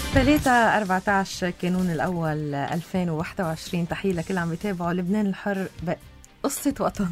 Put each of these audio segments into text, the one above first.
3/14 كانون الأول 2021. تحية لكل عم يتابعوا لبنان الحر قصة وطن.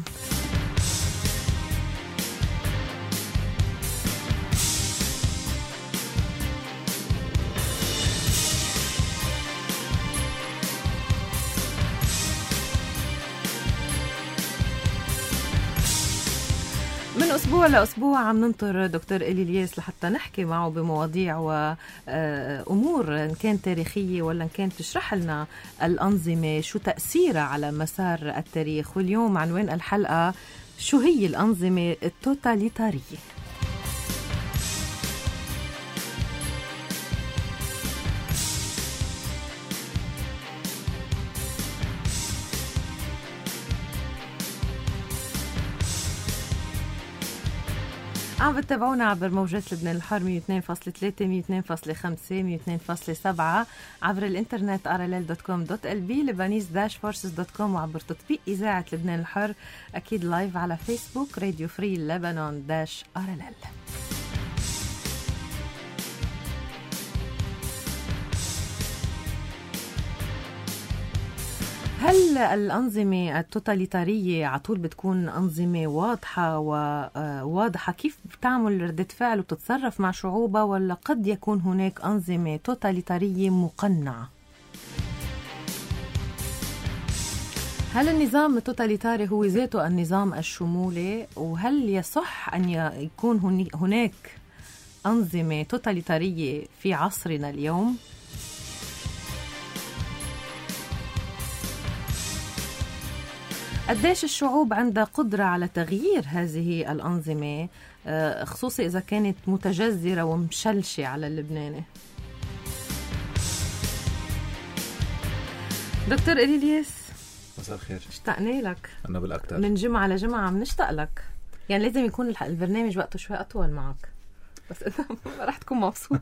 من أسبوع لأسبوع عم ننطر دكتور إلي الياس لحتى نحكي معه بمواضيع وأمور إن كان تاريخية ولا إن كان تشرح لنا الأنظمة شو تأثيرها على مسار التاريخ. واليوم عنوان الحلقة شو هي الأنظمة التوتاليتارية. عم بتابعونا عبر موجات لبنان الحر 102.3 102.5 102.7 عبر الانترنت rll.com.lb lebanese-forces.com وعبر تطبيق إذاعة لبنان الحر أكيد لايف على فيسبوك راديو فري لبنان-RLL. هل الأنظمة التوتاليتارية عطول بتكون أنظمة واضحة كيف بتعمل ردة فعل وتتصرف مع شعوبها، ولا قد يكون هناك أنظمة توتاليتارية مقنعة؟ هل النظام التوتاليتاري هو ذاته النظام الشمولي، وهل يصح أن يكون هناك أنظمة توتاليتارية في عصرنا اليوم؟ قديش الشعوب عندها قدرة على تغيير هذه الأنظمة، خصوصي إذا كانت متجذرة ومشلشة على اللبناني؟ دكتور إلي الياس، مساء الخير. اشتقنا لك. أنا بالأكتر من جمعة لجمعة عم نشتاق لك، يعني لازم يكون البرنامج وقته شوي أطول معك، بس إذا رح تكون مبسوط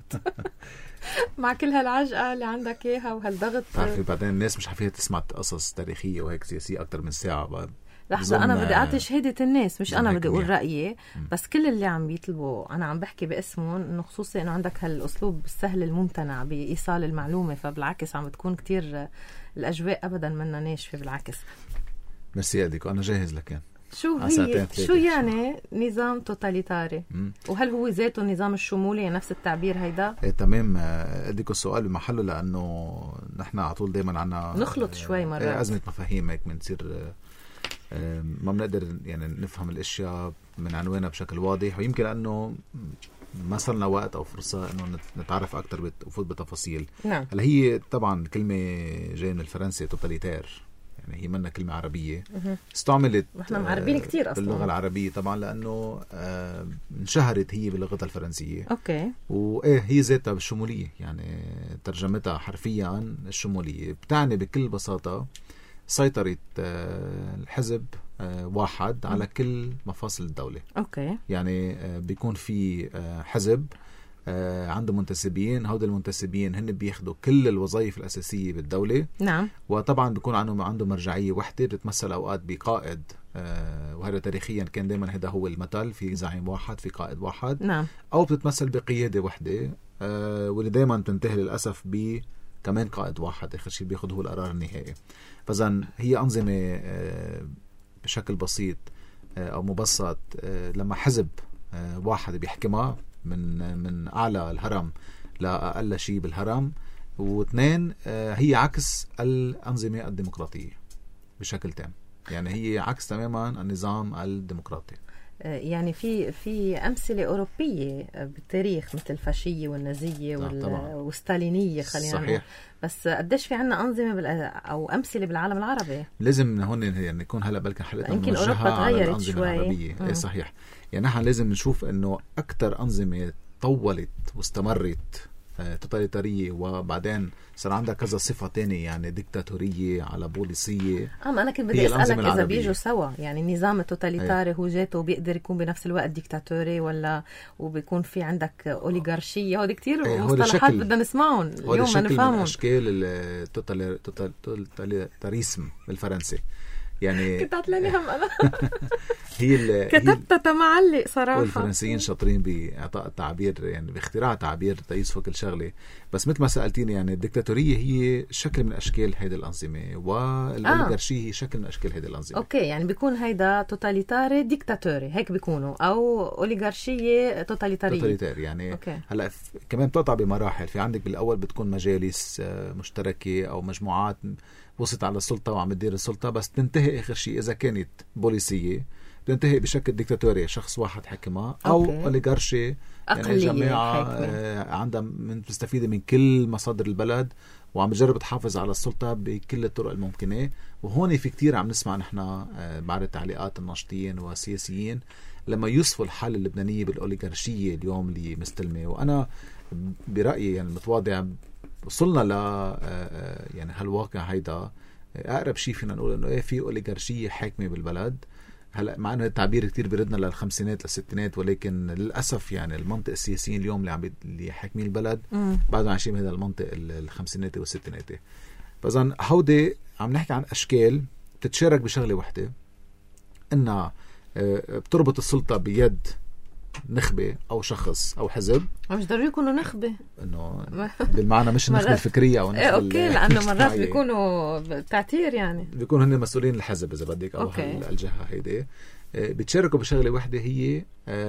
مع كل هالعجقة اللي عندك إياها وهالضغط. عارفة بعدين الناس مش حفيها تسمع قصص تاريخية وهيك سياسية أكتر من ساعة. لحظة، أنا بدي أعطي شهادة الناس، مش أنا بدي أقول رأيي، بس كل اللي عم بيطلبوا أنا عم بحكي باسمهم، إنه خصوصي إنه عندك هالأسلوب السهل الممتنع بإيصال المعلومة، فبالعكس عم بتكون كتير الأجواء أبدا منا ناشفة، بالعكس. ميرسي أديك وأنا جاهز لكن. شو يعني نظام توتاليتاري؟ وهل هو ذاته النظام الشمولي نفس التعبير هيدا؟ إيه تمام. أديك السؤال بمحله، لأنه نحن على طول دايما عنا نخلط شوي مرات أزمة مفاهيم هيك بنصير ما بنقدر يعني نفهم الاشياء من عنوانها بشكل واضح، ويمكن لانه ما صرنا وقت او فرصه انه نتعرف اكثر ونفوت بتفاصيل. نعم. هلا هي طبعا كلمه جايه من الفرنسي توتاليتير، يعني هي منا كلمه عربيه استعملت احنا معربين كتير اصلا باللغه العربيه طبعا، لانه انشهرت هي باللغه الفرنسيه. اوكي. وايه هي ذاتها بالشموليه، يعني ترجمتها حرفيا الشموليه بتعني بكل بساطه سيطرة الحزب واحد على كل مفاصل الدولة. أوكي. يعني بيكون في حزب عنده منتسبين، هؤلاء المنتسبين هن بياخدوا كل الوظائف الأساسية بالدولة. نعم. وطبعا بيكون عنده مرجعية وحدة بتتمثل أوقات بقائد، وهذا تاريخيا كان دائما هذا هو المثل، في زعيم واحد في قائد واحد. نعم. أو بتتمثل بقيادة وحدة، واللي دائما تنتهي للأسف كمان قائد واحد آخر شيء بياخد هو القرار النهائي. فإذن هي أنظمة بشكل بسيط أو مبسط، لما حزب واحد بيحكمها من أعلى الهرم لأقل شيء بالهرم، واثنين هي عكس الأنظمة الديمقراطية بشكل تام، يعني هي عكس تماما النظام الديمقراطي. يعني في أمثلة أوروبية بالتاريخ مثل الفاشية والنازية والستالينية، خلينا صحيح. بس قديش في عنا أنظمة أو أمثلة بالعالم العربي؟ لازم هون يعني يكون هلا بلكن حلقتنا يمكن أوروبا تغيرت شوي. إيه صحيح. يعني نحن لازم نشوف إنه أكتر أنظمة طولت واستمرت توتاليتارية، وبعدين صار عندها كذا صفة تانية، يعني ديكتاتورية على بوليسية. أنا كنت بدي أسألك إذا بيجوا سوا، يعني النظام التوتاليتاري هو جاته بيقدر يكون بنفس الوقت ديكتاتوري، ولا وبيكون في عندك أوليغارشية؟ هودي كتير مصطلحات بدنا نسمعهم اليوم ما نفهمهم. أشكال التوتاليتاريسم بالفرنسي، يعني كنت عطلاني هم أنا كتبتها معلق صراحة. والفرنسيين شاطرين بإعطاء التعبير، يعني باختراع تعبير تيوصفوا كل شغلة. بس مثل ما سألتيني، يعني الدكتاتورية هي شكل من أشكال هيدي الأنظمة، والأوليغارشية هي شكل من أشكال هيدي الأنظمة. أوكي، يعني بيكون هيدا توتاليتاري ديكتاتوري هيك بيكونوا، أو أوليغارشية توتاليتارية يعني. أوكي. هلا كمان بتقطع بمراحل. في عندك بالأول بتكون مجالس مشتركة أو مجموعات وصلت على السلطة وعم تدير السلطة، بس تنتهي آخر شيء إذا كانت بوليسية تنتهي بشكل ديكتاتوري، شخص واحد حكمها، أو أوليغارشي يعني جماعة عندها مستفيدة من كل مصادر البلد وعم تجرب تحافظ على السلطة بكل الطرق الممكنة. وهون في كتير عم نسمع نحن بعد تعليقات الناشطين والسياسيين لما يوصفوا الحالة اللبنانية بالأوليغارشية اليوم اللي مستلمة. وأنا برأيي يعني المتواضع وصلنا ل يعني هالواقع هيدا أقرب شيء فينا نقول إنه في أوليغارشية حاكمة بالبلد. هلا مع انه التعبير كتير بردنا للخمسينات للستينات، ولكن للاسف يعني المنطق السياسيين اليوم اللي حاكمين البلد بعدهم عايشين بهذا المنطق الخمسيناتي والستيناتي. فاذا هودي عم نحكي عن اشكال بتتشارك بشغله وحده، انها بتربط السلطه بيد نخبه او شخص او حزب. مش ضروري يكونوا نخبه، انه بالمعنى مش النخبه الفكريه او النخبه اوكي، لانه مرات بيكونوا تعتير، يعني بيكونوا هن مسؤولين الحزب اذا بدك او الجهه هيدي. بتشاركوا بشغله وحده، هي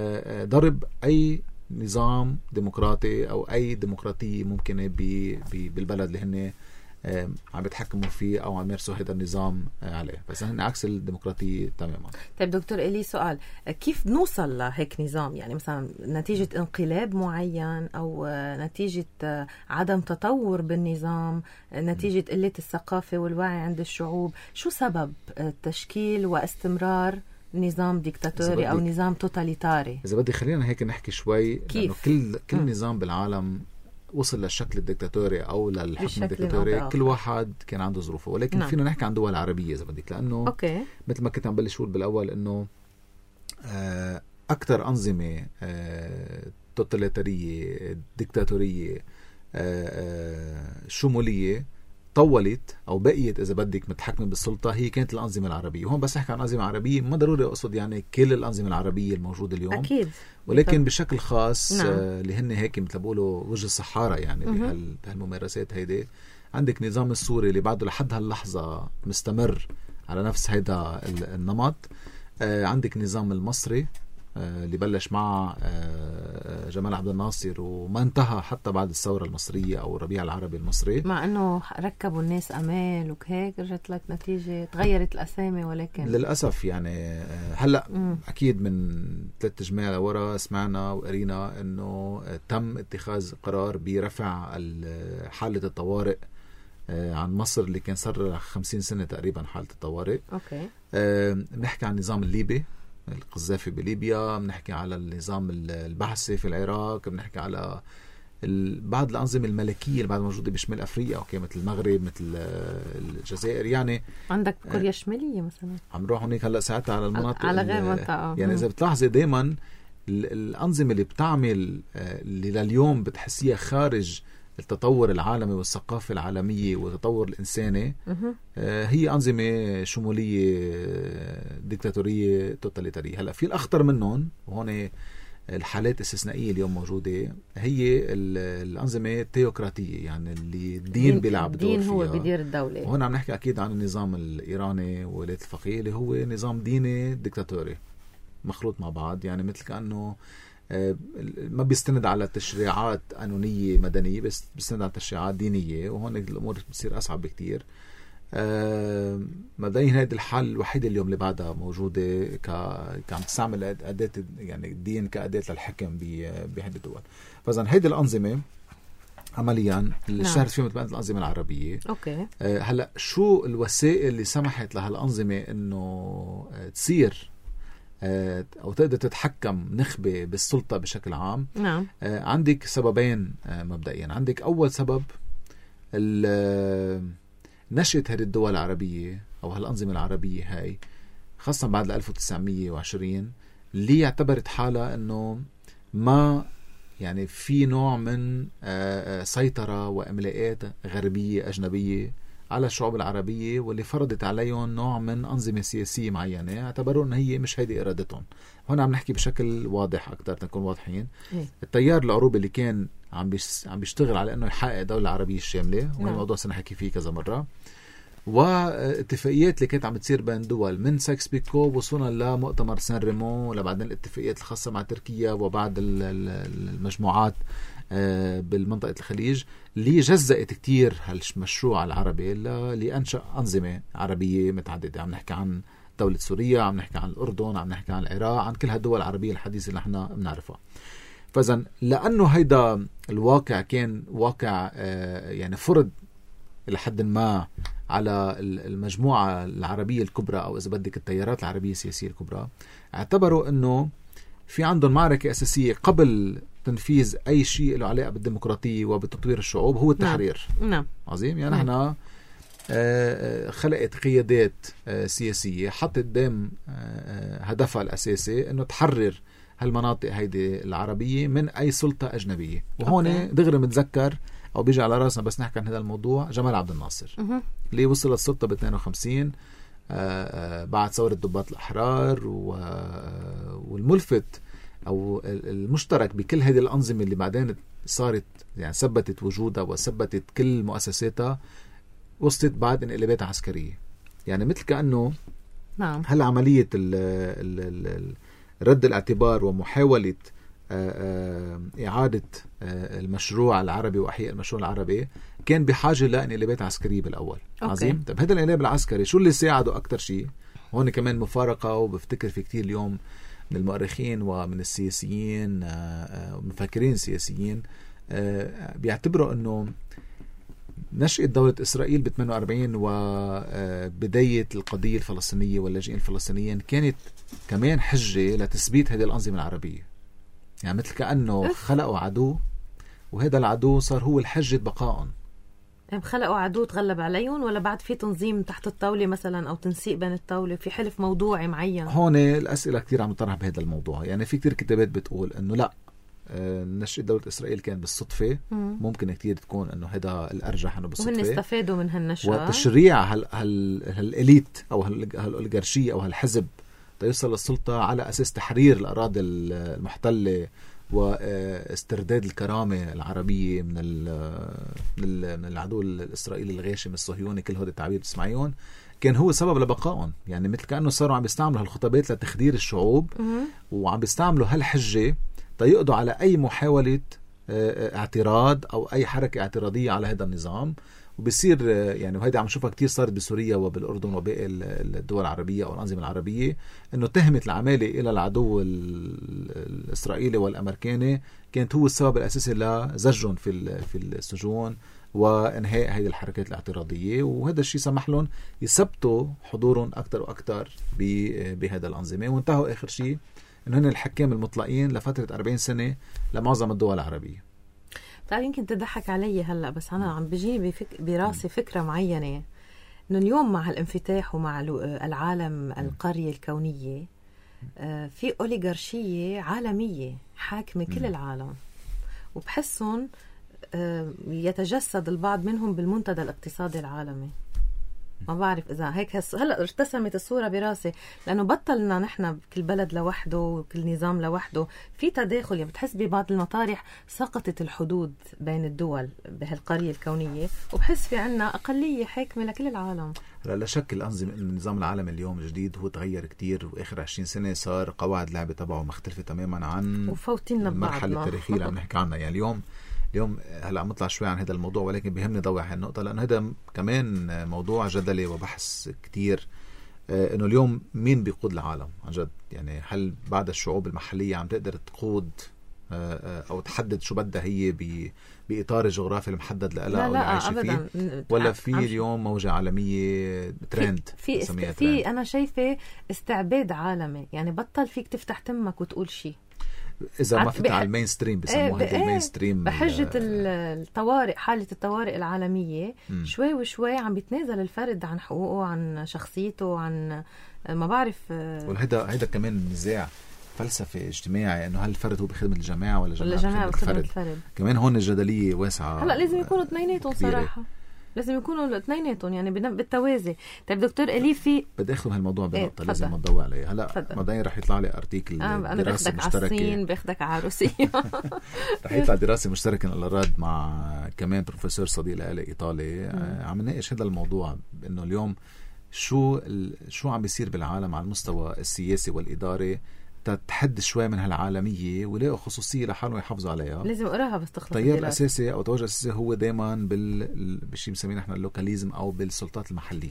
ضرب اي نظام ديمقراطي او اي ديمقراطيه ممكنه بالبلد اللي هن عم بيتحكموا فيه او عم يمارسوا هذا النظام عليه. بس هن عكس الديمقراطيه تماما. طيب دكتور إلي، سؤال، كيف نوصل لهيك نظام؟ يعني مثلا نتيجه انقلاب معين، او نتيجه عدم تطور بالنظام، نتيجه قله الثقافه والوعي عند الشعوب؟ شو سبب تشكيل واستمرار نظام ديكتاتوري او نظام توتاليتاري؟ اذا بدي خلينا هيك نحكي شوي، كيف؟ لأنه كل نظام بالعالم وصل للشكل الدكتاتوري او للحكم الدكتاتوري، كل واحد كان عنده ظروفه. ولكن فينا نحكي عن دول عربيه اذا بدك، لانه مثل ما كنت عم بلش اقول بالاول انه اكثر انظمه توتاليتاريه ديكتاتوريه شموليه طولت او بقيت اذا بدك متحكمه بالسلطه هي كانت الانظمه العربيه. وهون بس احكي عن انظمه عربيه، ما ضروري اقصد يعني كل الانظمه العربيه الموجوده اليوم اكيد، ولكن بشكل خاص اللي هن هيك مثل بقولوا وجه الصحارى يعني بهالممارسات هيدي. عندك نظام السوري اللي بعده لحد هاللحظه مستمر على نفس هيدا النمط. عندك نظام المصري اللي بلش مع جمال عبد الناصر وما انتهى حتى بعد الثورة المصرية أو الربيع العربي المصري، مع أنه ركبوا الناس أمال وهيك رجعت لك نتيجة تغيرت الأسامي. ولكن للأسف يعني هلأ أكيد من 3 جمعة لورا سمعنا وقرينا أنه تم اتخاذ قرار برفع حالة الطوارئ عن مصر اللي كان صار 50 سنة تقريبا حالة الطوارئ. أوكي. بنحكي عن النظام الليبي القذافي بليبيا، بنحكي على النظام البعثي في العراق، بنحكي على بعض الأنظمة الملكية اللي بعد موجودة بشمال أفريقيا، أوكي، مثل المغرب مثل الجزائر. يعني عندك كوريا الشمالية مثلا، عم نروح هناك هلا ساعتها على المناطق على غير منطقة. يعني إذا بتلاحظي دايما الأنظمة اللي بتعمل اللي لليوم بتحسيها خارج التطور العالمي والثقافة العالمية والتطور الإنساني هي أنظمة شمولية ديكتاتورية توتاليتارية. هلأ في الأخطر منهم، وهون الحالات استثنائية اليوم موجودة، هي الأنظمة التيوقراطية، يعني اللي الدين بيلعب دور فيها، الدين هو بيدير الدولة. وهون عم نحكي أكيد عن النظام الإيراني وولاية الفقيه اللي هو نظام ديني ديكتاتوري مخلوط مع بعض. يعني مثل كأنه ما بيستند على تشريعات قانونية مدنية، بس بيستند على تشريعات دينية، وهون الأمور بتصير أصعب بكتير. مبدئيا هذه الحالة الوحيدة اليوم اللي بعدها موجودة كعم تستعمل أداة يعني الدين كأداة للحكم بهذه الدول. فإذا هذه الأنظمة عمليا اللي اشتهرت فيها مثل الأنظمة العربية. أوكي. هلا شو الوسائل اللي سمحت لهالأنظمة إنه تصير أو تقدر تتحكم نخبة بالسلطة بشكل عام؟ نعم. عندك سببين مبدئيا. عندك أول سبب نشأة هذه الدول العربية أو هالأنظمة العربية هاي، خاصة بعد 1920 اللي اعتبرت حالها أنه ما يعني في نوع من سيطرة وإملاءات غربية أجنبية على الشعوب العربية، واللي فرضت عليهم نوع من أنظمة سياسية معينة اعتبروا أن هي مش هيدي إرادتهم. هنا عم نحكي بشكل واضح أكتر تكون واضحين. التيار العروبي اللي كان عم بيشتغل على أنه يحقق دولة عربية الشاملة، وهذا الموضوع سنحكي فيه كذا مرة، واتفاقيات اللي كانت عم تصير بين دول من سايكس بيكو وصولا لمؤتمر سان ريمو، لبعدين الاتفاقيات الخاصة مع تركيا وبعض المجموعات بالمنطقة الخليج، اللي جزأت كتير هالمشروع العربي لأنشأ أنظمة عربية متعددة. عم نحكي عن دولة سوريا، عم نحكي عن الأردن، عم نحكي عن العراق، عن كل هالدول العربية الحديثة اللي احنا بنعرفها. فإذن لأنه هيدا الواقع كان واقع يعني فرض إلى حد ما على المجموعة العربية الكبرى، أو إذا بدك التيارات العربية السياسية الكبرى، اعتبروا أنه في عندهم معركة أساسية قبل تنفيذ أي شيء له علاقة بالديمقراطية وبتطوير الشعوب، هو التحرير. نعم. عظيم. يعني احنا خلقت قيادات سياسية حطت قدام هدفها الأساسي أنه تحرر هالمناطق هيدي العربية من أي سلطة أجنبية. وهون دغري متذكر أو بيجي على راسنا بس نحكي عن هذا الموضوع جمال عبد الناصر اللي وصل السلطة ب 52 بعد ثورة ضباط الأحرار. والملفت أو المشترك بكل هذه الأنظمة اللي بعدين صارت يعني ثبتت وجودها وثبتت كل مؤسساتها، وصلت بعد انقلابات عسكرية. يعني مثل كأنه نعم هل عملية رد الاعتبار ومحاولة إعادة المشروع العربي وأحياء المشروع العربي كان بحاجة لانقلابات عسكرية بالأول. عظيم. طيب هذا الانقلاب العسكري شو اللي ساعده أكتر شيء؟ هون كمان مفارقة، وبفتكر في كتير اليوم من المؤرخين ومن السياسيين ومفكرين سياسيين بيعتبروا أنه نشأة دولة إسرائيل ب 48 وبداية القضية الفلسطينية واللاجئين الفلسطينيين كانت كمان حجة لتثبيت هذه الأنظمة العربية. يعني مثل كأنه خلقوا عدو، وهذا العدو صار هو الحجة بقائهم. خلقوا عدو تغلب عليهم، ولا بعد في تنظيم تحت الطاولة مثلا أو تنسيق بين الطاولة في حلف موضوعي معين؟ هون الأسئلة كتير عم تطرح بهذا الموضوع. يعني في كتير كتابات بتقول أنه لا، نشأة دولة إسرائيل كان بالصدفة. ممكن كتير تكون أنه هذا الأرجح أنه بالصدفة، وهن استفادوا من هالنشأة وتشريع هالإليت أو هالأوليغارشية أو هالحزب يوصل للسلطة على أساس تحرير الأراضي المحتلة واسترداد الكرامة العربية من العدو الإسرائيلي الغاشم الصهيوني، كل هذا التعبير بتسمعيهم، كان هو سبب لبقائهم. يعني مثل كأنه صاروا عم بيستعملوا هالخطابات لتخدير الشعوب، وعم بيستعملوا هالحجة يقضوا على أي محاولة اعتراض أو أي حركة اعتراضية على هذا النظام. وبصير يعني وهيدا عم نشوفها كتير صارت بسوريا وبالأردن وباقي الدول العربية أو الأنظمة العربية، إنه تهمت العمالة إلى العدو الإسرائيلي والأمريكاني كانت هو السبب الأساسي لزجهم في السجون وإنهاء هذه الحركات الاعتراضية. وهذا الشيء سمح لهم يثبتوا حضورهم أكتر وأكتر بهذا الأنظمة، وانتهوا آخر شيء إنه هن الحكام المطلقين لفترة 40 سنة لمعظم الدول العربية. طيب يمكن تضحك علي هلأ، بس أنا عم بيجيني براسي فكرة معينة إنه اليوم مع الانفتاح ومع العالم القرية الكونية في أوليغارشية عالمية حاكمة كل العالم، وبحسهم يتجسد البعض منهم بالمنتدى الاقتصادي العالمي. ما بعرف إذا هيك هلأ ارتسمت الصورة براسي، لأنه بطلنا نحن كل بلد لوحده وكل نظام لوحده، في تداخل. يعني بتحس ببعض المطارح سقطت الحدود بين الدول بهالقرية الكونية، وبحس في عنا أقلية حاكمة لكل العالم. لا شك النظام العالمي اليوم الجديد هو تغير كتير، وآخر 20 سنة صار قواعد لعبة تبعه مختلفة تماما عن المرحلة التاريخية اللي عم نحكي عنها. يعني اليوم هلا عم نطلع شوي عن هذا الموضوع، ولكن بيهمني ضوي على النقطة لأنه هذا كمان موضوع جدلي وبحث كتير. إنه اليوم مين بيقود العالم عن جد؟ يعني هل بعد الشعوب المحلية عم تقدر تقود أو تحدد شو بدها هي بإطار الجغرافي المحدد لها أو اللي عايشة فيه، ولا في اليوم موجة عالمية ترند؟ في أنا شايفة استعباد عالمي. يعني بطل فيك تفتح تمك وتقول شيء إذا ما فتح على المين ستريم، بسموها هذا المين ستريم بحجة الطوارئ، حالة الطوارئ العالمية. شوي وشوي عم بيتنازل الفرد عن حقوقه، عن شخصيته، عن ما بعرف. وهذا كمان نزاع فلسفي اجتماعي، انه هل الفرد هو بخدمة الجماعة ولا الجماعة بخدمة الفرد. كمان هون الجدلية واسعة. هلا لازم يكونوا اثنيناتهم صراحة. لازم يكونوا الاثنيناتهم يعني بالتوازي. طيب دكتور إلي، في بدي اخذ هالموضوع بنقطه لازم تفضل. نضوي عليها. هلا بعدين رح يطلع لي ارتيكل أنا دراسه باخدك مشتركه، عالصين، باخدك على روسيا. رح يطلع دراسه مشتركه للرد مع كمان بروفيسور صديق لي ايطالي. عم نناقش هذا الموضوع، انه اليوم شو عم بيصير بالعالم على المستوى السياسي والاداري تحد شوي من هالعالميه ويلاقوا خصوصيه لحالهم يحافظوا عليها. لازم اقراها بس تخلص. التيار الاساسي او التوجه الاساسي هو دائما بالشيء بنسميه نحن اللوكاليزم او بالسلطات المحليه.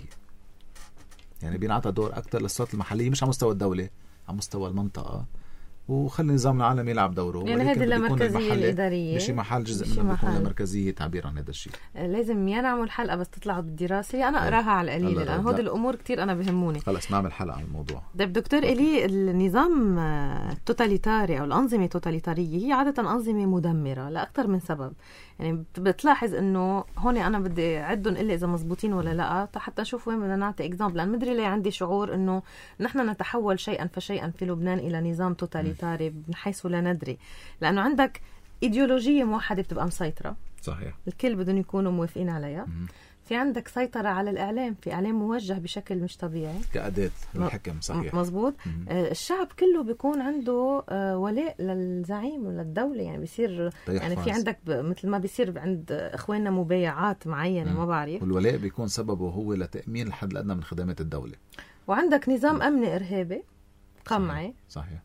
يعني بينعطى دور اكثر للسلطات المحليه، مش على مستوى الدوله، على مستوى المنطقه، وخلي النظام العالمي يلعب دوره. يعني هذه المركزيه الاداريه بشي محل جزء منه بيكون لمركزيه تعبير عن هذا الشيء. لازم يا نعمل حلقه بس تطلع بالدراسه، انا اقراها على القليل لان هود الامور كتير انا بهموني. خلص نعمل حلقه عن الموضوع. طيب دكتور إلي، النظام التوتاليتاري او الانظمه التوتاليتاريه هي عاده انظمه مدمره لاكثر من سبب. يعني بتلاحظ انه هون انا بدي اعدهم الا اذا مزبوطين ولا لا حتى نشوف وين بدنا نعطي اكزامبل، لان مدري ليه عندي شعور انه نحن نتحول شيئا فشيئا في لبنان الى نظام توتاليتاري من حيث لا ندري، لانه عندك ايديولوجيه موحده بتبقى مسيطره. صحيح. الكل بدهم يكونوا موافقين عليها. في عندك سيطرة على الإعلام، في إعلام موجه بشكل مش طبيعي كأداة الحكم. صحيح. مزبوط. الشعب كله بيكون عنده ولاء للزعيم وللدولة، يعني بيصير يعني في عندك مثل ما بيصير عند إخواننا مبايعات معينة ما بعرف، والولاء بيكون سببه هو لتأمين الحد الأدنى من خدمات الدولة. وعندك نظام أمني إرهابي قمعي. صحيح.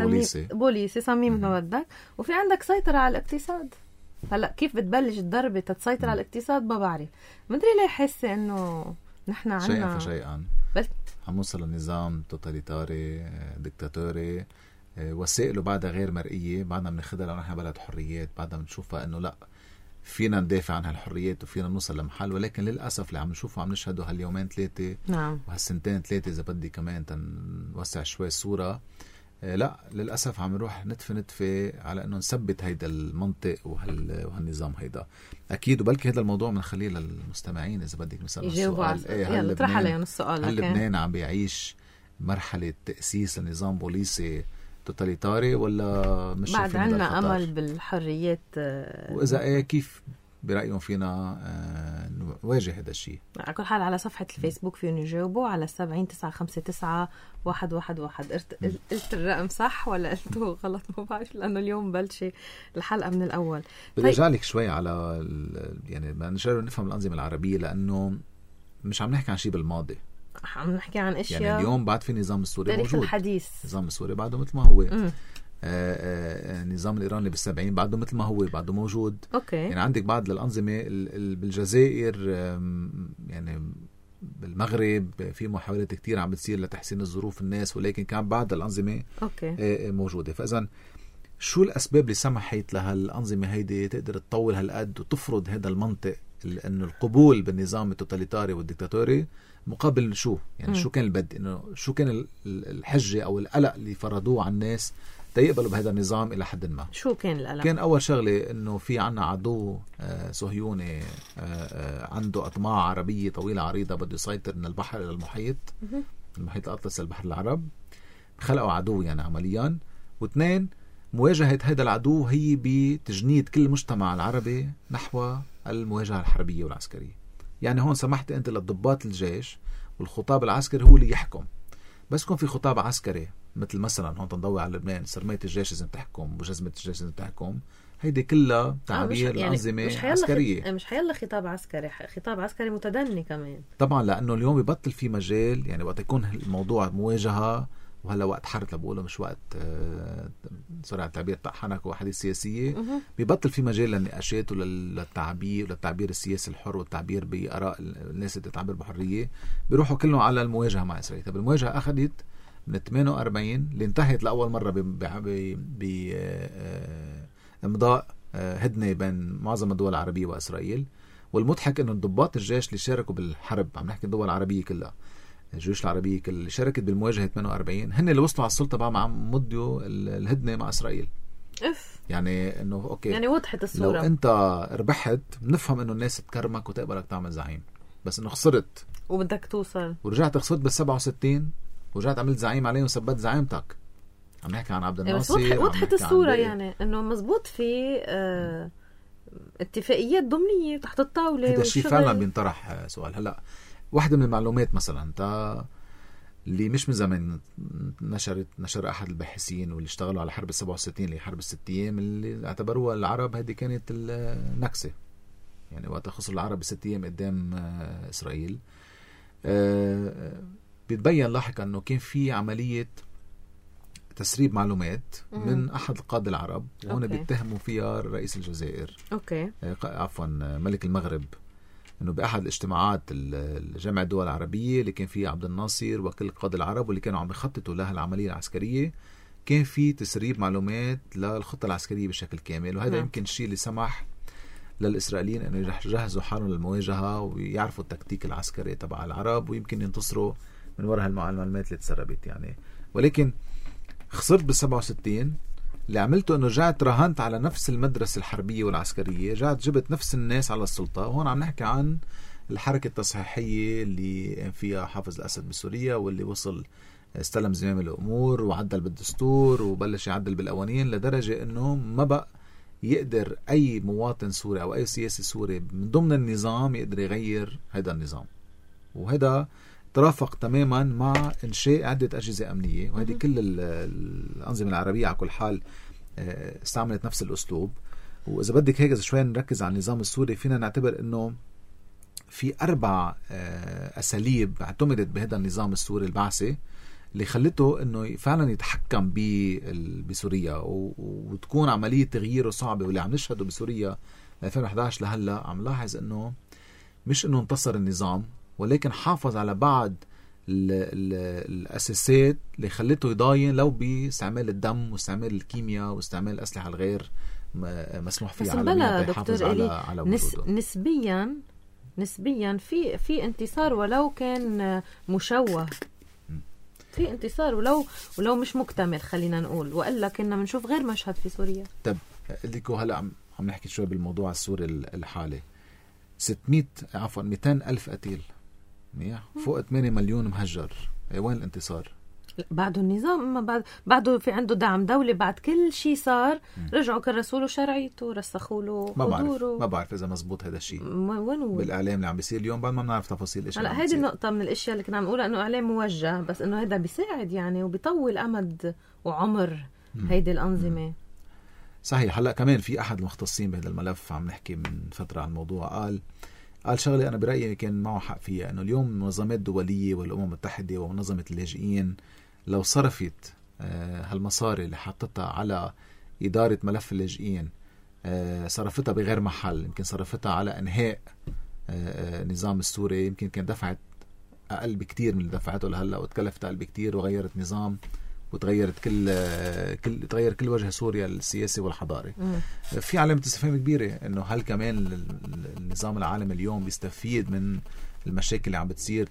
بوليسي سميه مثل ما بدك. وفي عندك سيطرة على الاقتصاد. هلا كيف بتبلش الضربة تتسيطر على الاقتصاد ما بعرف، مدري ليه حاسة انه نحن عنا شيئا فشيئا عم نوصل لنظام توتاليتاري ديكتاتوري. وسائله بعدها غير مرئية، بعدنا بناخدها لأنه نحن بلد حريات، بعدنا بنشوفها انه لا فينا ندافع عن هالحريات وفينا نوصل لمحل، ولكن للأسف اللي عم نشوفه عم نشهده هاليومين ثلاثة وهالسنتين ثلاثة إذا بدي كمان تنوسع شوي الصورة، لا للأسف عم نروح نتفة على أنه نثبت هيدا المنطق وهالنظام هيدا. أكيد وبلكي هذا الموضوع بنخليه للمستمعين إذا بدك مثلا يجاوبوا يلا اطرح عليهم السؤال. هل لبنان عم بيعيش مرحلة تأسيس لنظام بوليسي توتاليتاري ولا مش بعد عنا أمل بالحريات؟ وإذا إيه كيف برأيهم فينا نواجه هذا الشيء؟ على كل حال على صفحة الفيسبوك فيهم يجاوبوا على 70-959-111. قلت الرقم صح ولا قلته غلط ما بعرف، لأنه اليوم بلشي الحلقة من الأول. بدي أرجع لك شوي على يعني ما نجرب نفهم الأنظمة العربية، لأنه مش عم نحكي عن شيء بالماضي، عم نحكي عن أشياء يعني اليوم بعد في نظام السوري موجود، الحديث نظام السوري بعده مثل ما هو. النظام الإيراني بال70 بعده مثل ما هو بعده موجود. أوكي. يعني عندك بعض الأنظمة بالجزائر، يعني بالمغرب في محاولات كتير عم بتصير لتحسين الظروف الناس، ولكن كان بعض الأنظمة موجودة. فإذا شو الأسباب اللي سمحت لهالأنظمة هيدي تقدر تطول هالقد وتفرض هذا المنطق إنه القبول بالنظام التوتاليتاري والديكتاتوري مقابل شو؟ يعني شو كان البدء؟ إنه شو كان الحجة أو القلق اللي فرضوه على الناس تيقبلوا بهذا النظام إلى حد ما؟ شو كان القلق؟ كان أول شغلة إنه في عنا عدو صهيوني عنده أطماع عربية طويلة عريضة بده يسيطر من البحر إلى المحيط الأطلسي البحر العرب، خلقوا عدو يعني عمليا. واثنين، مواجهة هذا العدو هي بتجنيد كل المجتمع العربي نحو المواجهة الحربية والعسكرية. يعني هون سمحت أنت للضباط الجيش والخطاب العسكري هو اللي يحكم، بس يكون في خطاب عسكري مثل مثلا هون تنضوي على لبنان سرمية الجيش لازم تحكم وجزمة الجيش لازم تحكم، هيدي كلها تعبير الأنظمة عسكرية. مش حيلا خطاب عسكري، خطاب عسكري متدني كمان طبعا، لأنه اليوم بيبطل في مجال، يعني وقت يكون الموضوع مواجهة وهلا وقت حرب لبقوله مش وقت سرعة التعبير طحنك وحديث سياسية، بيبطل في مجال للنقاشات وللتعبير السياسي الحر والتعبير بآراء الناس اللي تتعبر بحرية، بيروحوا كلهم على المواجهة مع إسرائيل. طب المواجهة أخذت من 48 اللي انتهت لأول مرة بإمضاء هدنة بين معظم الدول العربية وإسرائيل. والمضحك إنه ضباط الجيش اللي شاركوا بالحرب، عم نحكي الدول العربية كلها، الجيوش العربية اللي شاركت بالمواجهة 48 هن اللي وصلوا على السلطة بعد ما عم مضوا الهدنة مع إسرائيل. يعني إنه أوكي، يعني وضحت الصورة. لو أنت ربحت بنفهم إنه الناس تكرمك وتقبلك تعمل زعيم، بس إنه خسرت وبدك توصل ورجعت خسرت بال67 ورجعت عملت زعيم عليه وثبت زعيمتك. عم نحكي عن عبد الناصر. وضحت الصورة، يعني إنه مزبوط في اتفاقيات ضمنية تحت الطاولة. هذا الشيء فعلا بينطرح سؤال. هلا واحدة من المعلومات مثلا اللي مش من زمان نشر أحد الباحثين واللي اشتغلوا على حرب 67 اللي حرب 6 أيام اللي اعتبروها العرب هذه كانت النكسة، يعني وقت خسروا العرب 6 أيام قدام إسرائيل. بيتبين لاحقا أنه كان في عملية تسريب معلومات من أحد القادة العرب، وهنا بيتهموا فيها رئيس الجزائر عفوا ملك المغرب، انه باحد الاجتماعات الجامعه الدول العربيه اللي كان فيها عبد الناصر وكل القاده العرب واللي كانوا عم يخططوا لها العمليه العسكريه، كان في تسريب معلومات للخطه العسكريه بشكل كامل. وهذا يمكن الشيء اللي سمح للاسرائيليين انه يجهزوا حالهم للمواجهه ويعرفوا التكتيك العسكري تبع العرب، ويمكن ينتصروا من وراء المعلومات اللي تسربت يعني. ولكن خسرت بال67. اللي عملته انه رجعت راهنت على نفس المدرسة الحربية والعسكرية، رجعت جبت نفس الناس على السلطة. وهون عم نحكي عن الحركة التصحيحية اللي فيها حافظ الأسد بسوريا، واللي وصل استلم زمام الأمور وعدل بالدستور وبلش يعدل بالقوانين لدرجة انه ما بقى يقدر اي مواطن سوري او اي سياسي سوري من ضمن النظام يقدر يغير هذا النظام. وهذا ترافق تماما مع إنشاء عدة أجهزة أمنية، وهذه كل الأنظمة العربية على كل حال استعملت نفس الأسلوب. وإذا بدك هيك شوي نركز على النظام السوري، فينا نعتبر أنه في 4 أساليب اعتمدت بهذا النظام السوري البعثي اللي خلته أنه فعلا يتحكم بسوريا وتكون عملية تغييره صعبة. واللي عم نشهده بسوريا 2011 لهلا عم لاحظ أنه مش أنه انتصر النظام، ولكن حافظ على بعض الأساسات اللي خلته يضاين لو باستعمال الدم واستعمال الكيمياء واستعمال الأسلحة الغير مسموح فيها عالميا يحافظ على وجوده. نسبيا في انتصار ولو كان مشوه، في انتصار ولو مش مكتمل خلينا نقول، وإلا كنا بنشوف غير مشهد في سوريا. طب ليكو هلا عم نحكي شوي بالموضوع السوري الحالي. 200 ألف قتيل، فوق 8 مليون مهجر. وين الانتصار؟ بعده النظام بعده في عنده دعم دولي. بعد كل شيء صار رجعوا كرسوا له شرعيته، رسخوا له حضوره. ما بعرف اذا مزبوط هذا الشيء وين بالاعلام اللي عم بيصير اليوم. بعد ما بنعرف تفاصيل ايش. هلا هذه النقطه من الاشياء اللي كنا عم نقولها، انه اعلام موجه، بس انه هذا بيساعد يعني وبيطول امد وعمر هيدي الانظمه. صحيح. هلا كمان في احد المختصين بهذا الملف عم نحكي من فتره عن الموضوع، قال شغله انا برايي كان معه حق فيها، انه اليوم المنظمات الدوليه والامم المتحده ومنظمه اللاجئين لو صرفت هالمصاري اللي حطتها على اداره ملف اللاجئين، صرفتها بغير محل، يمكن صرفتها على انهاء النظام السوري، يمكن كان دفعت اقل بكتير من اللي دفعته لهلا، وتكلفت اقل بكتير وغيرت نظام وتغيرت تغير كل وجه سوريا السياسي والحضاري. في علامة استفهام كبيرة انه هل كمان النظام العالمي اليوم بيستفيد من المشاكل اللي عم بتصير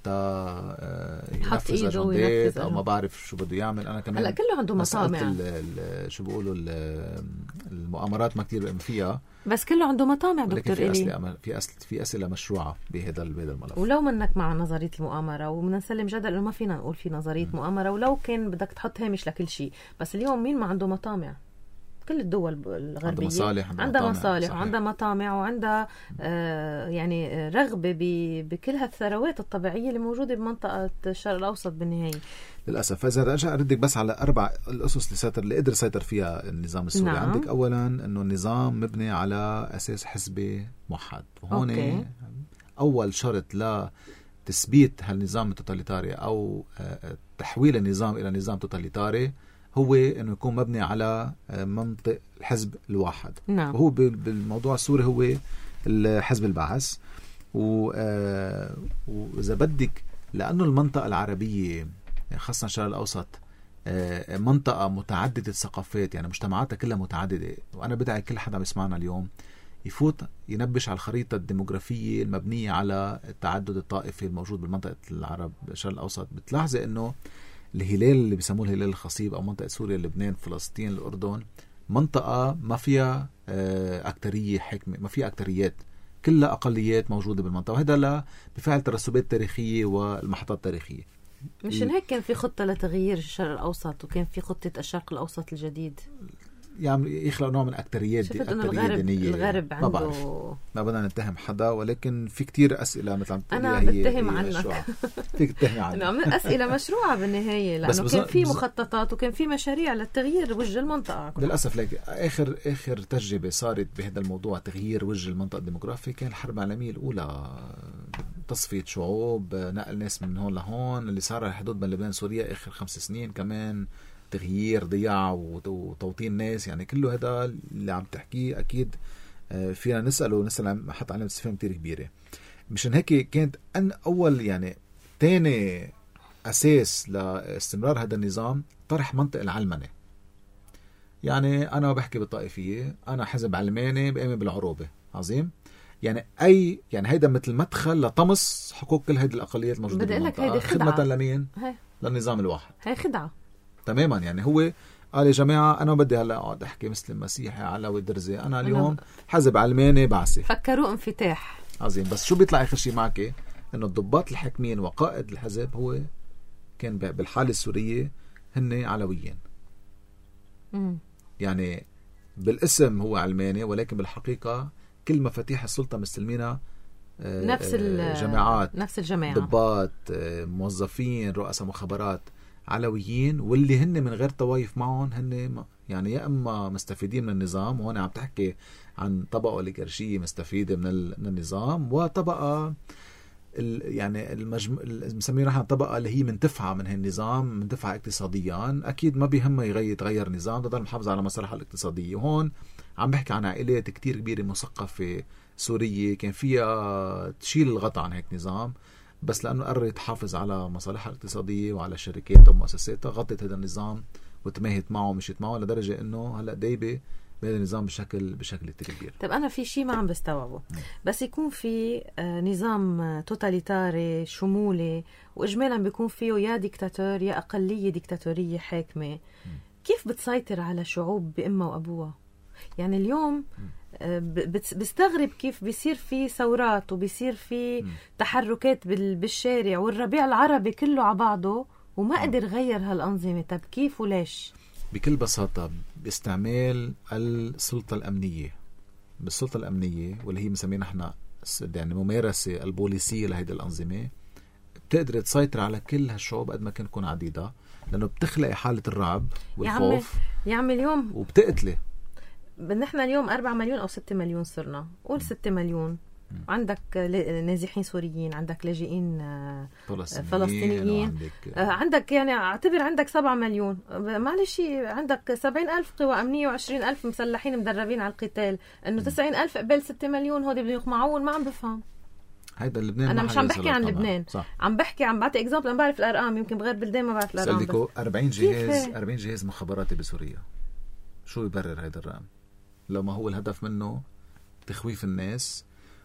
ينفذ اجندات او ما بعرف شو بده يعمل. انا كمان هلا كله عنده مطامع، شو بيقولوا المؤامرات ما كتير فيها، بس كله عنده مطامع دكتور إلي. في أسئلة مشروعة بهذا الملف. ولو منك مع نظرية المؤامرة، وبدنا نسلم جدل انه ما فينا نقول في نظرية مؤامرة، ولو كان بدك تحط هامش لكل شيء، بس اليوم مين ما عنده مطامع؟ كل الدول الغربية عندها مصالح وعندها مطامع وعندها يعني رغبة بكل هالثروات الطبيعية اللي موجودة بمنطقة الشرق الأوسط بالنهاية. للأسف. فإذا أرجع أردك بس على 4 الأسس اللي قدر يسيطر فيها النظام السوري. نعم. عندك أولا أنه النظام مبني على أساس حزبي موحد، وهون أول شرط لتثبيت هالنظام التوتاليتاري أو تحويل النظام إلى نظام توتاليتاري هو أنه يكون مبني على منطق الحزب الواحد. نعم. وهو بالموضوع السوري هو الحزب البعث. وإذا بدك، لأنه المنطقة العربية خاصة الشرق الأوسط منطقة متعددة الثقافات، يعني مجتمعاتها كلها متعددة، وأنا بدعي كل حدا بيسمعنا اليوم يفوت ينبش على الخريطة الديموغرافية المبنية على التعدد الطائفي الموجود بالمنطقة العرب الشرق الأوسط. بتلاحظي أنه الهلال اللي بيسموه الهلال الخصيب أو منطقة سوريا لبنان فلسطين الأردن منطقة ما فيها أكترية حكمة، ما فيها أكتريات، كلها أقليات موجودة بالمنطقة، وهذا بفعل ترسبات تاريخية والمحطات التاريخية. مشان هيك كان في خطة لتغيير الشرق الأوسط، وكان في خطة الشرق الأوسط الجديد. يعني يخلق نوع من أكتريات شفت انه دينية. الغرب عنده، ما بدنا نتهم حدا، ولكن في كتير أسئلة مثل عم تقولي انا بتهم عنك فيك تتهمي عنك. أسئلة مشروعة بالنهاية، لأنه كان في مخططات وكان في مشاريع لتغيير وجه المنطقة. للأسف لك آخر تجربة صارت بهذا الموضوع تغيير وجه المنطقة الديموغرافية كان الحرب العالمية الأولى، تصفية شعوب، نقل ناس من هون لهون، اللي صار على الحدود بين لبنان وسوريا آخر 5 سنين كمان، تغيير ضياع وتوطين ناس، يعني كله هذا اللي عم تحكيه أكيد فينا نسأل حط علامة استفهام كتير كبيرة. مشان هيك كانت أول يعني تاني أساس لاستمرار هذا النظام طرح منطق العلمنة. يعني أنا بحكي بالطائفية، أنا حزب علماني بقيم بالعروبة، عظيم، يعني يعني هيدا مثل مدخل لطمس حقوق كل هيدي الأقليات الموجودة بالمنطقة، خدمة لمين؟ للنظام الواحد. هي خدعة تماما. يعني هو قال يا جماعة أنا بدي هلا أقعد أحكي مسلم مسيحي علوي درزي، أنا اليوم حزب علماني بعثي، فكروا انفتاح عظيم. بس شو بيطلع آخر شيء معك؟ إنه الضباط الحاكمين وقائد الحزب هو كان بالحالة السورية هن علويين. يعني بالاسم هو علماني، ولكن بالحقيقة كل مفاتيح السلطة مستلمينها نفس الجماعة، ضباط، موظفين، رؤساء مخابرات علويين، واللي هن من غير طوايف معهم هن يعني يا اما مستفيدين من النظام، وهنا عم تحكي عن طبقة اوليغارشية مستفيدة من النظام، وطبقة يعني مسميه نحن طبقة اللي هي منتفعة من هالنظام، منتفعة اقتصاديا، اكيد ما بيهمها يتغير النظام، تضل محافظة على مصالحها الاقتصادية. وهون عم بحكي عن عائلات كتير كبيرة مثقفة سورية كان فيها تشيل الغطاء عن هيك نظام، بس لأنه قررت تحافظ على مصالحها الاقتصادية وعلى شركاتها ومؤسساتها غطت هذا النظام وتماهت معه ومشيت معه لدرجة إنه هلأ دايبة بهذا النظام بشكل كتير كبير. طب أنا في شيء ما عم بستوعبه، بس يكون في نظام توتاليتاري شمولي وإجمالا بيكون فيه يا ديكتاتور يا أقلية ديكتاتورية حاكمة، كيف بتسيطر على شعوب بأمها وأبوها؟ يعني اليوم بستغرب كيف بيصير في ثورات وبيصير في تحركات بالشارع، والربيع العربي كله على بعضه وما قدر غير هالأنظمة. طب كيف وليش؟ بكل بساطة باستعمال السلطة الأمنية. بالسلطة الأمنية واللي هي مسمينا احنا يعني ممارسة البوليسية لهذه الأنظمة، بتقدر تسيطر على كل هالشعوب قد ما كان تكون عديدة، لأنه بتخلق حالة الرعب والخوف يا عم اليوم وبتقتله. نحن اليوم 4 مليون أو 6 مليون صرنا، قول 6 مليون، عندك نازحين سوريين، عندك لاجئين فلسطينيين، عندك يعني اعتبر عندك 7 مليون، معلش عندك 70,000 قوى أمنية و20,000 مسلحين مدربين على القتال، إنه 90,000 قبل 6 مليون هودي بدهم يقمعون. ما عم بفهم هيدا لبنان. أنا مش عم بحكي عن لبنان، عم بعطي إكزامبل. أنا بعرف الأرقام، يمكن بغير بلدان ما بعرف الأرقام. سألتكو 40 جهاز مخابراتي بسوريا، شو يبرر هيدا الرقم؟ لو ما هو الهدف منه تخويف الناس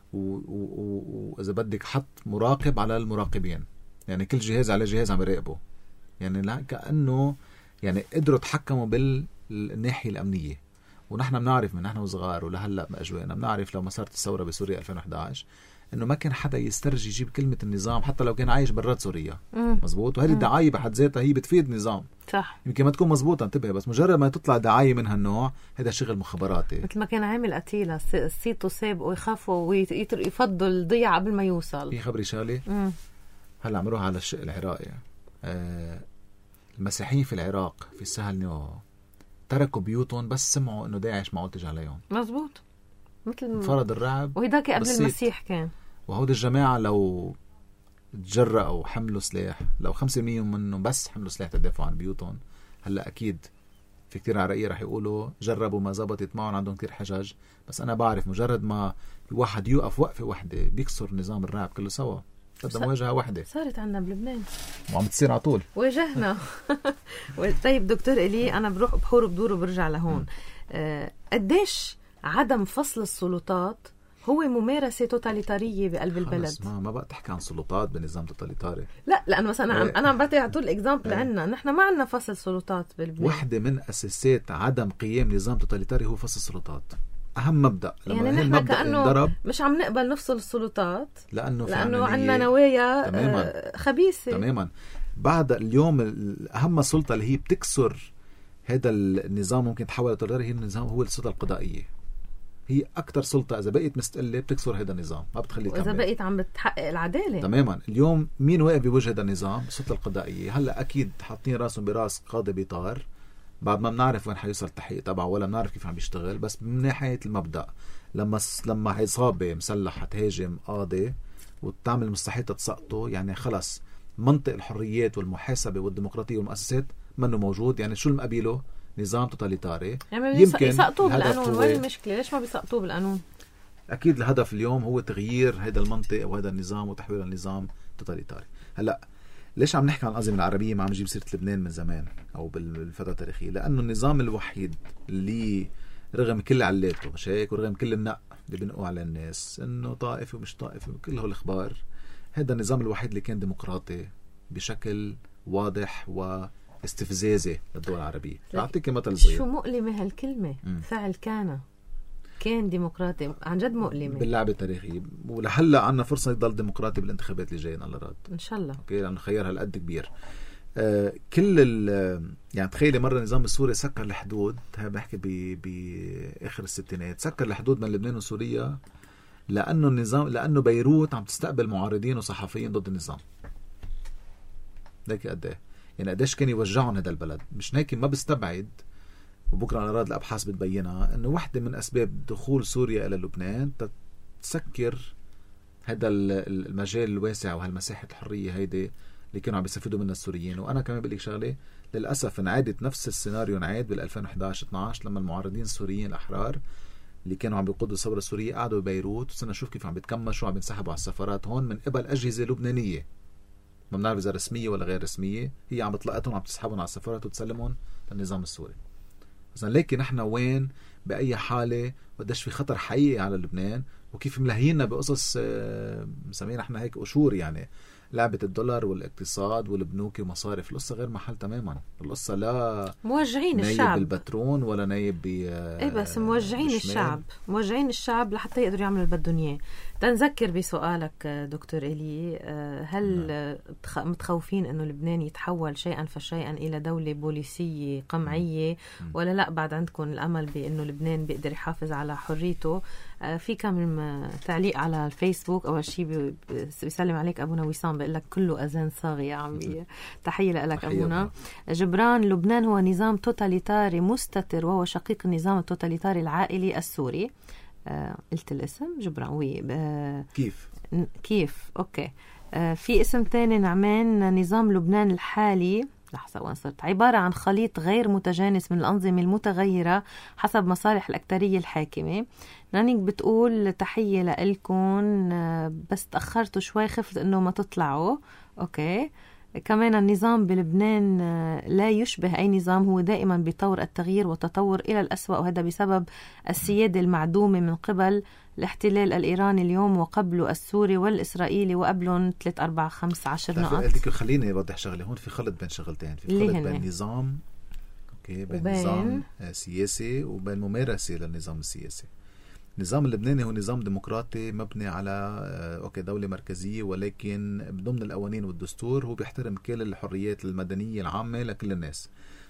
وإذا بدك حط مراقب على المراقبين، يعني كل جهاز على جهاز عم يراقبه، يعني لا كأنه يعني قدروا تحكموا بالناحية الأمنية. ونحن بنعرف من نحن وصغار ولهلأ بأجواءنا بنعرف لو ما صارت الثورة بسوريا 2011 إنه ما كان حدا يسترجي يجيب كلمة النظام حتى لو كان عايش برات سوريا. مزبوط. وهذه الدعاية بحد ذاتها هي بتفيد النظام، صح، يمكن ما تكون مزبوطة، انتبه، بس مجرد ما تطلع دعاية من هالنوع هذا شغل مخابراتي. مثل ما كان عامل قتيلة الصيت وسابقوا ويخافوا ويفضوا الضيعة قبل ما يوصل. في خبري شالي هلا عم نروح على الشق العراقي. المسيحيين في العراق في السهل نيو تركوا بيوتهم بس سمعوا انه داعش معه تجي عليهم. مزبوط. مثل فرض الرعب، وهداك قبل المسيح كان. وهود الجماعة لو تجرأوا حملوا سلاح، لو 5% منهم بس حملوا سلاح تدافعوا عن بيوتهم، هلا أكيد في كتير عراقية رح يقولوا جربوا ما زبطت معهم، عندهم كتير حجج، بس أنا بعرف مجرد ما الواحد يوقف وقفة واحدة بيكسر نظام الرعب كله سوا. بدنا مواجهة واحدة صارت عندنا بلبنان وعم تصير على طول. واجهنا. طيب دكتور إلي، أنا بروح بحور وبدور وبرجع لهون. قديش عدم فصل السلطات هو ممارسة توتاليتارية بقلب البلد؟ ما بقى تحكي عن سلطات بنظام توتاليتاري. لا لأنه مثلا أنا عم بعطي على طول إكزامبل عنا نحن ما عنا فصل سلطات بلبنان. واحدة من أساسات عدم قيام نظام توتاليتاري هو فصل السلطات، أهم مبدأ. يعني نحن كأنه مش عم نقبل نفصل السلطات لأنه عنا نوايا خبيثة. تماما. بعد اليوم أهم سلطة اللي هي بتكسر هذا النظام ممكن تحول لتوتاليتاري. هي النظام هو السلطة القضائية، هي أكتر سلطة إذا بقيت مستقلة بتكسر هذا النظام، ما بتخليه يكمل. وإذا بقيت عم بتحقق العدالة تماما. اليوم مين واقف بوجه هذا النظام؟ السلطة القضائية. هلا أكيد حاطين راسهم براس قاضي بيطار، بعد ما بنعرف وين حيوصل التحقيق تبعه ولا بنعرف كيف عم بيشتغل. بس من ناحية المبدأ، لما عصابة مسلحة تهاجم قاضي وتعمل مستحيل تسقطه، يعني خلص منطق الحريات والمحاسبة والديمقراطية والمؤسسات منه موجود. يعني شو المقابله؟ نظام توتاليتاري. يعني يمكن يسقطوه بالقانون. وين المشكلة؟ ليش ما بيسقطوه بالقانون؟ أكيد الهدف اليوم هو تغيير هذا المنطق وهذا النظام وتحويله لنظام توتاليتاري. هلأ ليش عم نحكي عن الأنظمة العربية ما عم نجيب سيرة لبنان من زمان أو بالفترة التاريخية؟ لأنه النظام الوحيد اللي رغم كل علاته مش هيك، ورغم كل النق اللي بنقوا على الناس إنه طائفي ومش طائفي وكل هالأخبار، هذا النظام الوحيد اللي كان ديمقراطي بشكل واضح واستفزازي للدول العربية. أعطيك مثل صغير. شو مؤلمة هالكلمة؟ فعل كان ديمقراطي عن جد مؤلمة باللعبة التاريخية. ولهلا عنا فرصة يضل ديمقراطي بالانتخابات اللي جايين الله راد إن شاء الله. أوكي، لأنه خيار هالقد كبير. يعني تخيلي مرة النظام السوري سكر الحدود، هذا بحكي بآخر الستينات، سكر الحدود بين لبنان وسوريا لأنه بيروت عم تستقبل معارضين وصحفيين ضد النظام. ليك قد ايه يعني قديش كان يوجعهم هذا البلد. مش هيك ما بستبعد، وبكره على راد الابحاث بتبينها، انه واحدة من اسباب دخول سوريا الى لبنان تسكر هذا المجال الواسع وهالمساحة الحرية هيدي اللي كانوا عم بيستفيدوا منها السوريين. وانا كمان بقول لك شغله، للاسف انعادت نفس السيناريو بال 2011-12 لما المعارضين السوريين الاحرار اللي كانوا عم بيقودوا الثوره السوريه قعدوا ببيروت، وصرنا نشوف كيف عم بيتكمشوا وعم بينسحبوا على السفارات هون من قبل اجهزه لبنانيه ما بنعرف اذا رسميه ولا غير رسميه، هي عم بتلقطهم عم تسحبهم على السفارات وتسلمهم للنظام السوري. اذا ليكي نحن وين باي حاله وقديش في خطر حقيقي على لبنان، وكيف ملهينا بقصص مسمينا احنا هيك قشور، يعني لعبة الدولار والاقتصاد والبنوك ومصارف. القصة غير محل تماما. القصة لا موجعين نايب الشعب بالبترون ولا نايب بس موجعين الشعب لحتى يقدروا يعملوا اللي بدهم اياه. تنذكر بسؤالك دكتور إيلي، هل متخوفين انه لبنان يتحول شيئا فشيئا الى دولة بوليسية قمعية ولا لا بعد عندكم الامل بانه لبنان بيقدر يحافظ على حريته؟ في كم تعليق على الفيسبوك. اول شيء بيسلم عليك ابونا وسام، بيقول لك كله اذان صاغي يا عمي. تحية لك ابونا. جبران، لبنان هو نظام توتاليتاري مستتر وهو شقيق النظام التوتاليتاري العائلي السوري. قلت الاسم جبران؟ كيف اوكي. في اسم تاني نعمان، نظام لبنان الحالي لحظة وين صرت، عبارة عن خليط غير متجانس من الأنظمة المتغيرة حسب مصالح الأكترية الحاكمة. نانيك بتقول تحية لإلكم، بس تأخرتوا شوي خفت إنه ما تطلعوا. أوكي. كمان النظام بلبنان لا يشبه أي نظام، هو دائما بيطور التغيير والتطور إلى الأسوأ، وهذا بسبب السيادة المعدومة من قبل الاحتلال الإيراني اليوم وقبله السوري والإسرائيلي وقبلهم 3 4 5 10 نقط. خليني أوضح شغلة هون، في خلط بين شغلتين، في خلط بين نظام بين نظام سياسي وبين ممارسة للنظام السياسي. النظام اللبناني هو نظام ديمقراطي مبني على دولة مركزية، ولكن ضمن القوانين والدستور هو بيحترم كل الحريات المدنية العامة لكل الناس،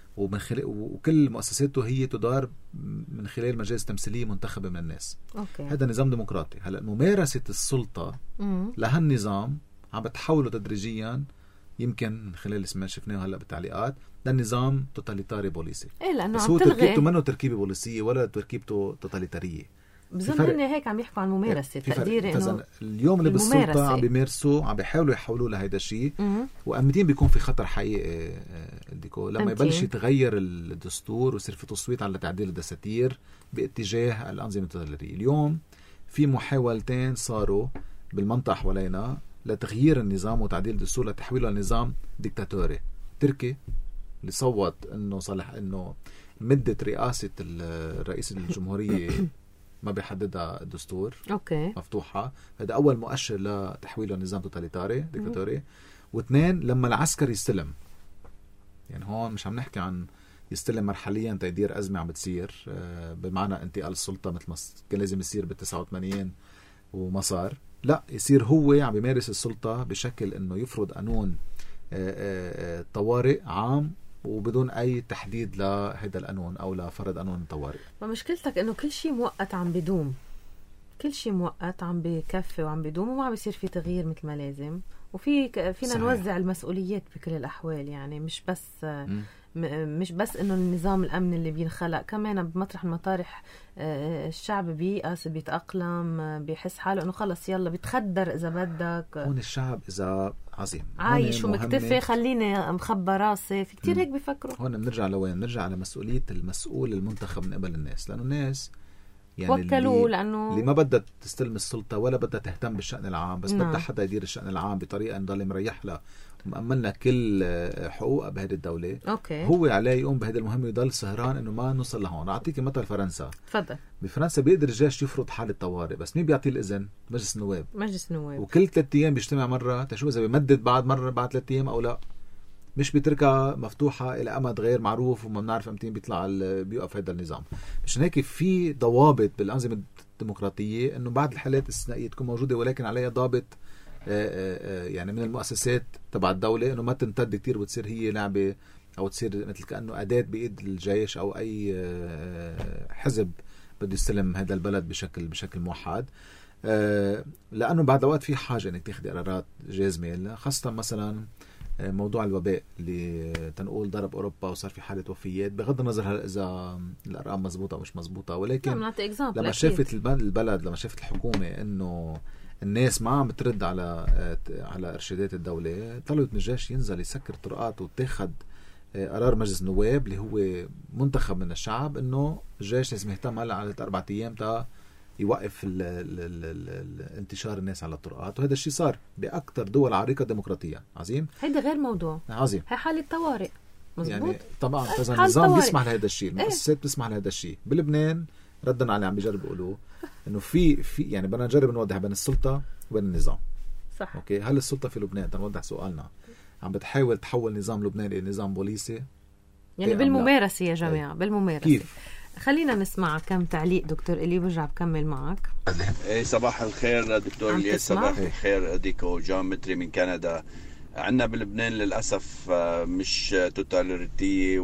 وكل مؤسساته هي تدار من خلال مجالس تمثيلية منتخبة من الناس. هذا نظام ديمقراطي. هلا ممارسة السلطة لهالنظام عم بتحوله تدريجيا، يمكن من خلال اللي شفناه هلا بالتعليقات، ده النظام توتاليتاري بوليسي. لأنه بس هو تركيبته منه تركيبة بوليسية ولا تركيبته توتاليتارية. بظن هيك عم يحكوا عن ممارسة تقدير إنه اليوم اللي بالسلطة عم بيمارسوا، عم بيحاولوا يحولوا لهيدا الشيء، وأمدين بيكون في خطر حقيقي ديكو لما يبلش يتغير الدستور ويصير في تصويت على تعديل الدساتير باتجاه الأنظمة التوتاليتارية. اليوم في محاولتين صاروا بالمنطقة حوالينا لتغيير النظام وتعديل الدستور لتحويله لنظام ديكتاتوري تركي، اللي صوت إنه صالح إنه مدة رئاسة الرئيس الجمهورية ما بيحددها الدستور. مفتوحة. هذا أول مؤشر لتحويله نظام توتاليتاري ديكتاتوري. واثنين، لما العسكر يستلم، يعني هون مش عم نحكي عن يستلم مرحليا تيدير أزمة عم بتصير بمعنى انتقال السلطة مثل ما كان لازم يصير بال89 وما صار، لا، يصير هو عم بيمارس السلطة بشكل انه يفرض قانون طوارئ عام وبدون أي تحديد لهذا القانون أو لفرض قانون الطوارئ. ومشكلتك إنه كل شيء مؤقت عم بدوم، كل شيء مؤقت عم بكفي وعم بدوم وما عم بيصير في تغيير مثل ما لازم، فينا صحيح. نوزع المسؤوليات بكل الأحوال، يعني مش بس إنه النظام الأمن اللي بينخلق، كمان بمطرح المطارح الشعب بيقاس بيتأقلم بيحس حاله إنه خلص يلا بيتخدر إذا بدك. هون الشعب إذا عظيم عايش ومكتفي خليني مخبى راسي، في كتير هيك بيفكروا. هون بنرجع لوين؟ بنرجع على مسؤولية المسؤول المنتخب من قبل الناس، لأنه الناس يعني وكلوه لأنه اللي ما بدها تستلم السلطة ولا بدها تهتم بالشأن العام، بس بدها حدا يدير الشأن العام بطريقة نضل مريح لها ومأمن لها كل حقوقها بهذه الدولة. أوكي. هو عليه يقوم بهذه المهمة ويضل سهران إنه ما نوصل لهون. أعطيك مثل فرنسا. تفضل. بفرنسا بيقدر الجيش يفرض حالة طوارئ، بس مين بيعطيه الإذن؟ مجلس النواب. وكل 3 أيام بيجتمع مرة تشوف إذا بيمدد بعد 3 أيام أو لا، مش بيتركها مفتوحة إلى أمد غير معروف وما بنعرف امتى بيوقف هذا النظام. مشان هيك في ضوابط بالأنظمة الديمقراطية إنه بعض الحالات الاستثنائية تكون موجودة، ولكن عليها ضابط يعني من المؤسسات تبع الدولة إنه ما تمتد كتير وتصير هي لعبة أو تصير مثل كأنه أداة بإيد الجيش أو أي حزب بده يستلم هذا البلد بشكل موحد. لأنه بعد الوقت في حاجة إنك تاخدي قرارات جازمة، خاصة مثلا موضوع الوباء اللي تنقول ضرب أوروبا وصار في حالة وفيات، بغض النظر هل إذا الأرقام مزبوطة أو مش مزبوطة، ولكن لما شافت البلد، لما شافت الحكومة إنه الناس ما عم بترد على إرشادات الدولة، طلبت من الجيش ينزل يسكر طرقات وتاخد قرار مجلس النواب اللي هو منتخب من الشعب إنه الجيش لازم يهتم هلا على 4 أيام تا يوقف انتشار الناس على الطرقات. وهذا الشيء صار بأكثر دول عريقة ديمقراطية. عظيم. هيدا غير موضوع عظيم. هي حالة طوارئ. مزبوط. يعني طبعا إذا النظام بيسمح لهذا الشيء، المؤسسات بتسمح لهذا الشيء. بلبنان ردنا على عم بيجربوا يقولوا إنه في يعني بدنا نجرب نوضح بين السلطة وبين النظام. صح. أوكي. هل السلطة في لبنان تنوضح سؤالنا عم بتحاول تحول نظام لبنان إلى نظام بوليسي؟ يعني بالممارسة يا جماعة. بالممارسة. كيف؟ خلينا نسمع كم تعليق دكتور إلي، برجع بكمل معك. صباح الخير دكتور الياس. صباح الخير ديكو جان متري من كندا. عندنا بلبنان للأسف مش توتاليتية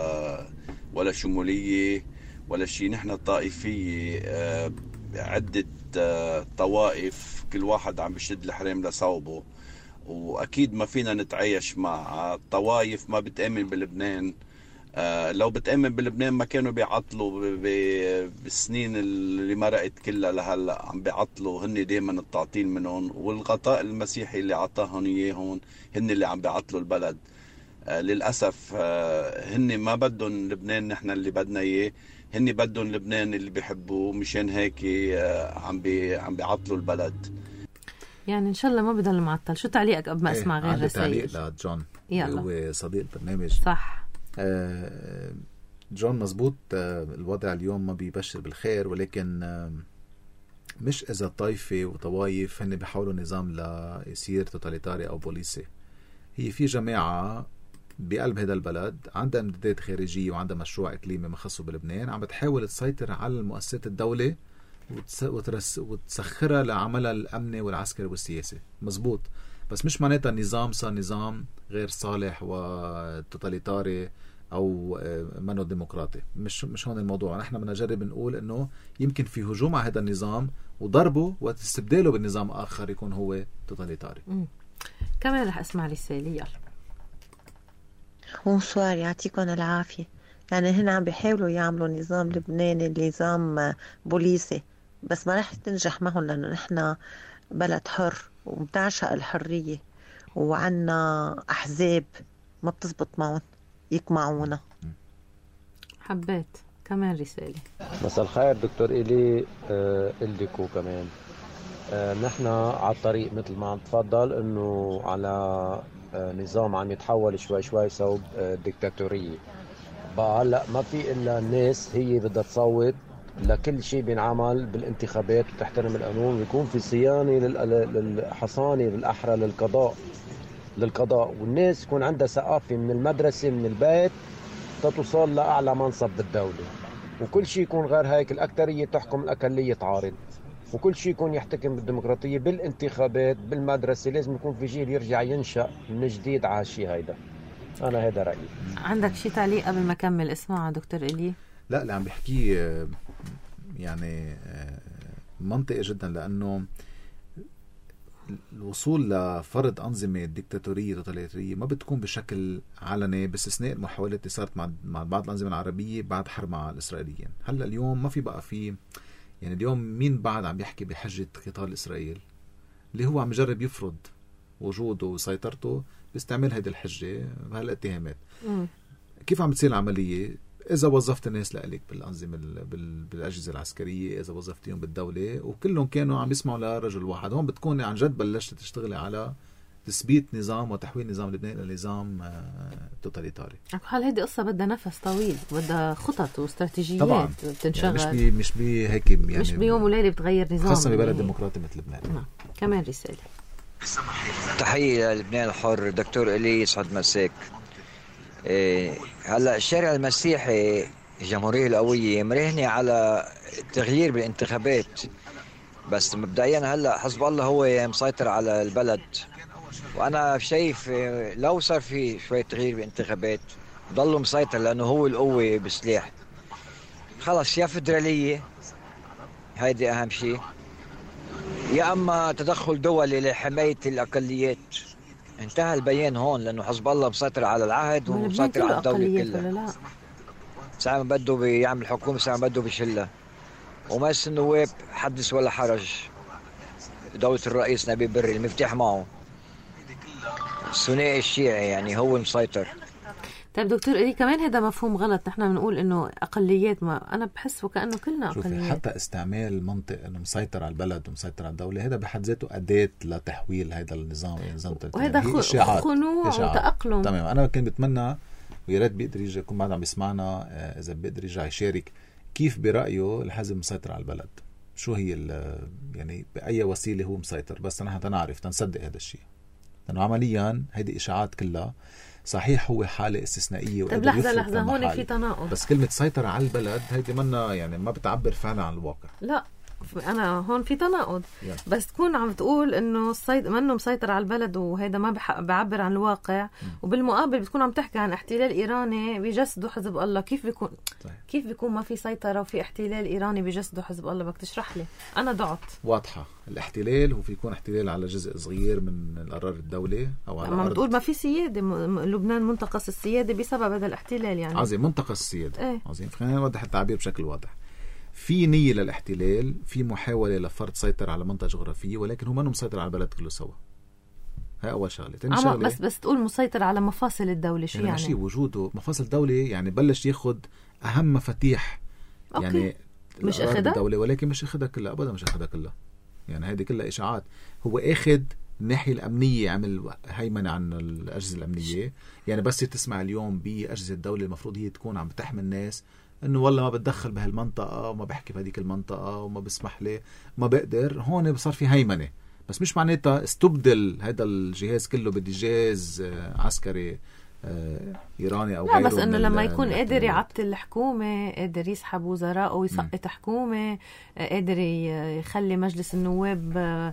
ولا شمولية ولا شيء، نحن طائفية، عدة طوائف كل واحد عم بيشد الحرام لصوبه، وأكيد ما فينا نتعايش مع طوائف ما بتآمن بلبنان. لو بتأمن بلبنان ما كانوا بيعطلوا بالسنين اللي مرقت كلها لهلا، عم بيعطلوا هن دايما التعطيل منهم، والغطاء المسيحي اللي عطاهم اياهم هن اللي عم بيعطلوا البلد. للأسف هن ما بدهم لبنان نحن اللي بدنا اياه، هن بدهم لبنان اللي بيحبوه، مشان هيك عم بيعطلوا البلد. يعني ان شاء الله ما بضل معطل. شو تعليقك قبل ما اسمع غير رسائل؟ تعليق لجون يلا. هو صديق البرنامج. صح. جون مزبوط. الوضع اليوم ما بيبشر بالخير، ولكن مش إذا طائفة وطوايف هن بيحاولوا نظام ليصير توتاليتاري أو بوليسي. هي في جماعة بقلب هذا البلد عندها امتدادات خارجية وعندها مشروع إقليمي مخصص بلبنان، عم بتحاول تسيطر على المؤسسات الدولة وتسخرها لعملها الأمني والعسكري والسياسي. مزبوط. بس مش معناتها النظام صار نظام غير صالح وتوتاليتاري أو منو ديمقراطي. مش هون الموضوع. نحن بدنا نجرب نقول إنه يمكن في هجوم على هذا النظام وضربه واستبداله بالنظام آخر يكون هو توتاليتاري. كمان رح أسمع رسالة. يلا. هو سؤال يعطيكم العافية. يعني هنا عم بيحاولوا يعملوا نظام لبناني، نظام بوليسي، بس ما رح تنجح معهم لأنه نحن بلد حر وبتعشق الحرية، وعنا أحزاب ما بتزبط معهم يقمعونا. حبيت كمان رسالة. مساء الخير دكتور إلي. إلديكو كمان نحن على الطريق مثل ما عم تفضل إنه على نظام عم يتحول شوي شوي صوب ديكتاتورية. بقى هلا ما في إلا الناس هي بدها تصوت لكل شيء بينعمل بالانتخابات وتحترم القانون، ويكون في صيانة للحصانة بالأحرى للقضاء، والناس يكون عندها ثقافة من المدرسة من البيت توصل لأعلى منصب بالدولة، وكل شيء يكون غير هيك. الأكثرية تحكم، الأقلية تعارض، وكل شيء يكون يحتكم بالديمقراطية بالانتخابات بالمدرسة. لازم يكون في جيل يرجع ينشأ من جديد على الشيء هيدا. أنا هذا رأيي. عندك شي تعليق قبل ما كمل اسمع دكتور إلي؟ لا اللي عم بيحكيه يعني منطقي جدا، لأنه الوصول لفرض أنظمة ديكتاتورية توتاليتارية ما بتكون بشكل علني باستثناء المحاولات اللي صارت مع بعض الأنظمة العربية بعد حرب مع الإسرائيليين. هلا اليوم ما في بقى في يعني اليوم مين بعد عم يحكي بحجة قتال إسرائيل؟ اللي هو عم يجرب يفرض وجوده وسيطرته باستعمال هذه الحجة بهالاتهامات. كيف عم بتصير العملية؟ إذا وظفت الناس لأليك بالأنظمة بالأجهزة العسكرية، إذا وظفتيهم بالدولة، وكلهم كانوا عم يسمعوا لرجل واحد، هون بتكون عن جد بلشت تشتغلي على تثبيت نظام وتحويل نظام لبنان إلى نظام توتاليتاري. حال هيدي قصة بدها نفس طويل، بدها خطط واستراتيجيات طبعا بتنشغل، يعني مش هيك يعني مش بيوم وليلة بتغير نظام، خاصة ببلد ديمقراطي مثل لبنان. كمان رسالة تحية للبنان الحر. دكتور إلي يسعد مساك. هلا الشارع المسيحي الجمهورية القوية مرهنة على التغيير بالانتخابات، بس مبدئيا هلا حزب الله هو مسيطر على البلد، وانا شايف لو صار في شوية تغيير بالانتخابات ضله مسيطر لانه هو القوة بالسلاح. خلص يا فدرالية هيدي اهم شيء، يا اما تدخل دولي لحماية الاقليات. انتهى البيان هون، لانه حزب الله مسيطر على العهد ومسيطر على الدولة كلها. ساعة ما بده بيعمل حكومة، ساعة ما بده بيشلها. ومجلس النواب حدث ولا حرج، دولة الرئيس نبيل بري المفتاح معه، الثنائي الشيعي يعني هو مسيطر. طيب دكتور إلي كمان هذا مفهوم غلط، نحن بنقول انه اقليات، ما انا بحس وكأنه كلنا اقليات. حتى استعمال منطق انه مسيطر على البلد ومسيطر على الدولة، هذا بحد ذاته أداة لتحويل هذا النظام وهذا خنوع وتأقلم. تمام. انا كنت بتمنى ويا ريت بيقدر يجي يكون بعد عم يسمعنا، اذا بيقدر يرجع يشارك كيف برأيه الحزب مسيطر على البلد، شو هي يعني بأي وسيلة هو مسيطر، بس نحن نعرف تنصدق هذا الشيء، لأنه عمليا هيدي إشاعات كلها. صحيح هو حالة استثنائية. طيب لحظة هون في تناقض. بس كلمة سيطر على البلد هيدي منا يعني ما بتعبر فعلا عن الواقع. لا أنا هون في تناقض بس تكون عم تقول إنه منه مسيطر على البلد وهذا ما بعبر عن الواقع، وبالمقابل بتكون عم تحكي عن احتلال إيراني بجسده حزب الله. كيف بيكون ما في سيطرة وفي احتلال إيراني بجسده حزب الله؟ بدك تشرح لي. أنا ضعت. واضحة الاحتلال هو في يكون احتلال على جزء صغير من القرار الدولة أو على الأرض. بتقول ما في سيادة، لبنان منتقص السيادة بسبب هذا الاحتلال يعني. عظيم، منتقص السيادة. عظيم، خلينا نوضح التعبير بشكل واضح. في نية للاحتلال، في محاولة لفرض سيطرة على منطقة جغرافية، ولكن هو ما مسيطر على البلد كله سوا. هاي أول شغلة. تاني شغلة بس تقول مسيطر على مفاصل الدولة، شو يعني؟ ماشي، وجوده مفاصل الدولة يعني بلش ياخد أهم مفاتيح يعني مش أخدها الدولة، ولكن مش أخدها كلها أبدا، مش أخدها كلها. يعني هذه كلها إشاعات. هو أخد الناحية الأمنية، عمل هيمنة عن الأجهزة الأمنية. يعني بس تسمع اليوم بأجهزة الدولة المفروض هي تكون عم بتحمي الناس انه والله ما بتدخل بهالمنطقه وما بحكي بهديك المنطقه وما بسمح لي ما بقدر. هون صار في هيمنه، بس مش معناتها استبدل هذا الجهاز كله بجهاز عسكري ايراني او غيره. لا بس انه لما يكون قادر يعطل الحكومه، قادر يسحب وزراء ويسقط حكومه، قادر يخلي مجلس النواب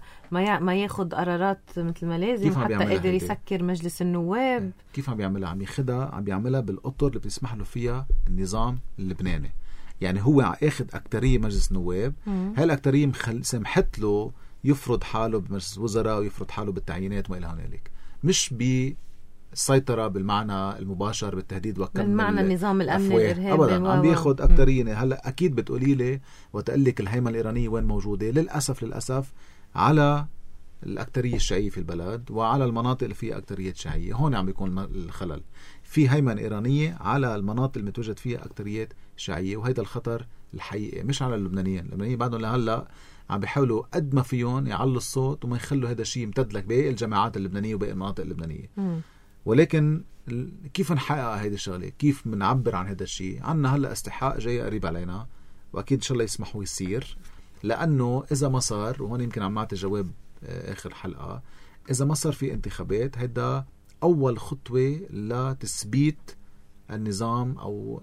ما ياخد قرارات مثل ما لازم، حتى قادر يسكر مجلس النواب. كيف عم بيعملها؟ عم بيعملها بالاطر اللي بيسمح له فيها النظام اللبناني. يعني هو اخذ اكتريه مجلس النواب، هاي الاكتريه سمحت له يفرض حاله بمجلس الوزراء ويفرض حاله بالتعيينات وما الى هنالك، مش السيطرة بالمعنى المباشر بالتهديد وكم بالمعنى النظام الأمني الإرهابي. أبدا، عم بياخد أكترية. هلأ أكيد بتقولي لي وتقلك الهيمنة الإيرانية وين موجودة. للأسف على الأكترية الشيعية في البلد وعلى المناطق اللي فيها أكترية شيعية. هون عم بيكون الخلل. في هيمنة إيرانية على المناطق اللي متوجد فيها أكتريات شيعية، وهذا الخطر الحقيقي مش على اللبنانيين بعدهم لهلا عم بيحاولوا قد ما فيهم يعلوا الصوت وما يخلوا هذا الشيء يمتد لك باقي الجماعات اللبنانية وباقي المناطق اللبنانية. ولكن كيف نحقق هيدي الشغلة؟ كيف منعبر عن هذا الشيء؟ عنا هلأ استحقاق جاي قريب علينا، وأكيد إن شاء الله يسمحوا يصير. لأنه إذا ما صار، وهون يمكن عم نعطي جواب آخر حلقة، إذا ما صار في انتخابات، هيدا أول خطوة لتثبيت النظام أو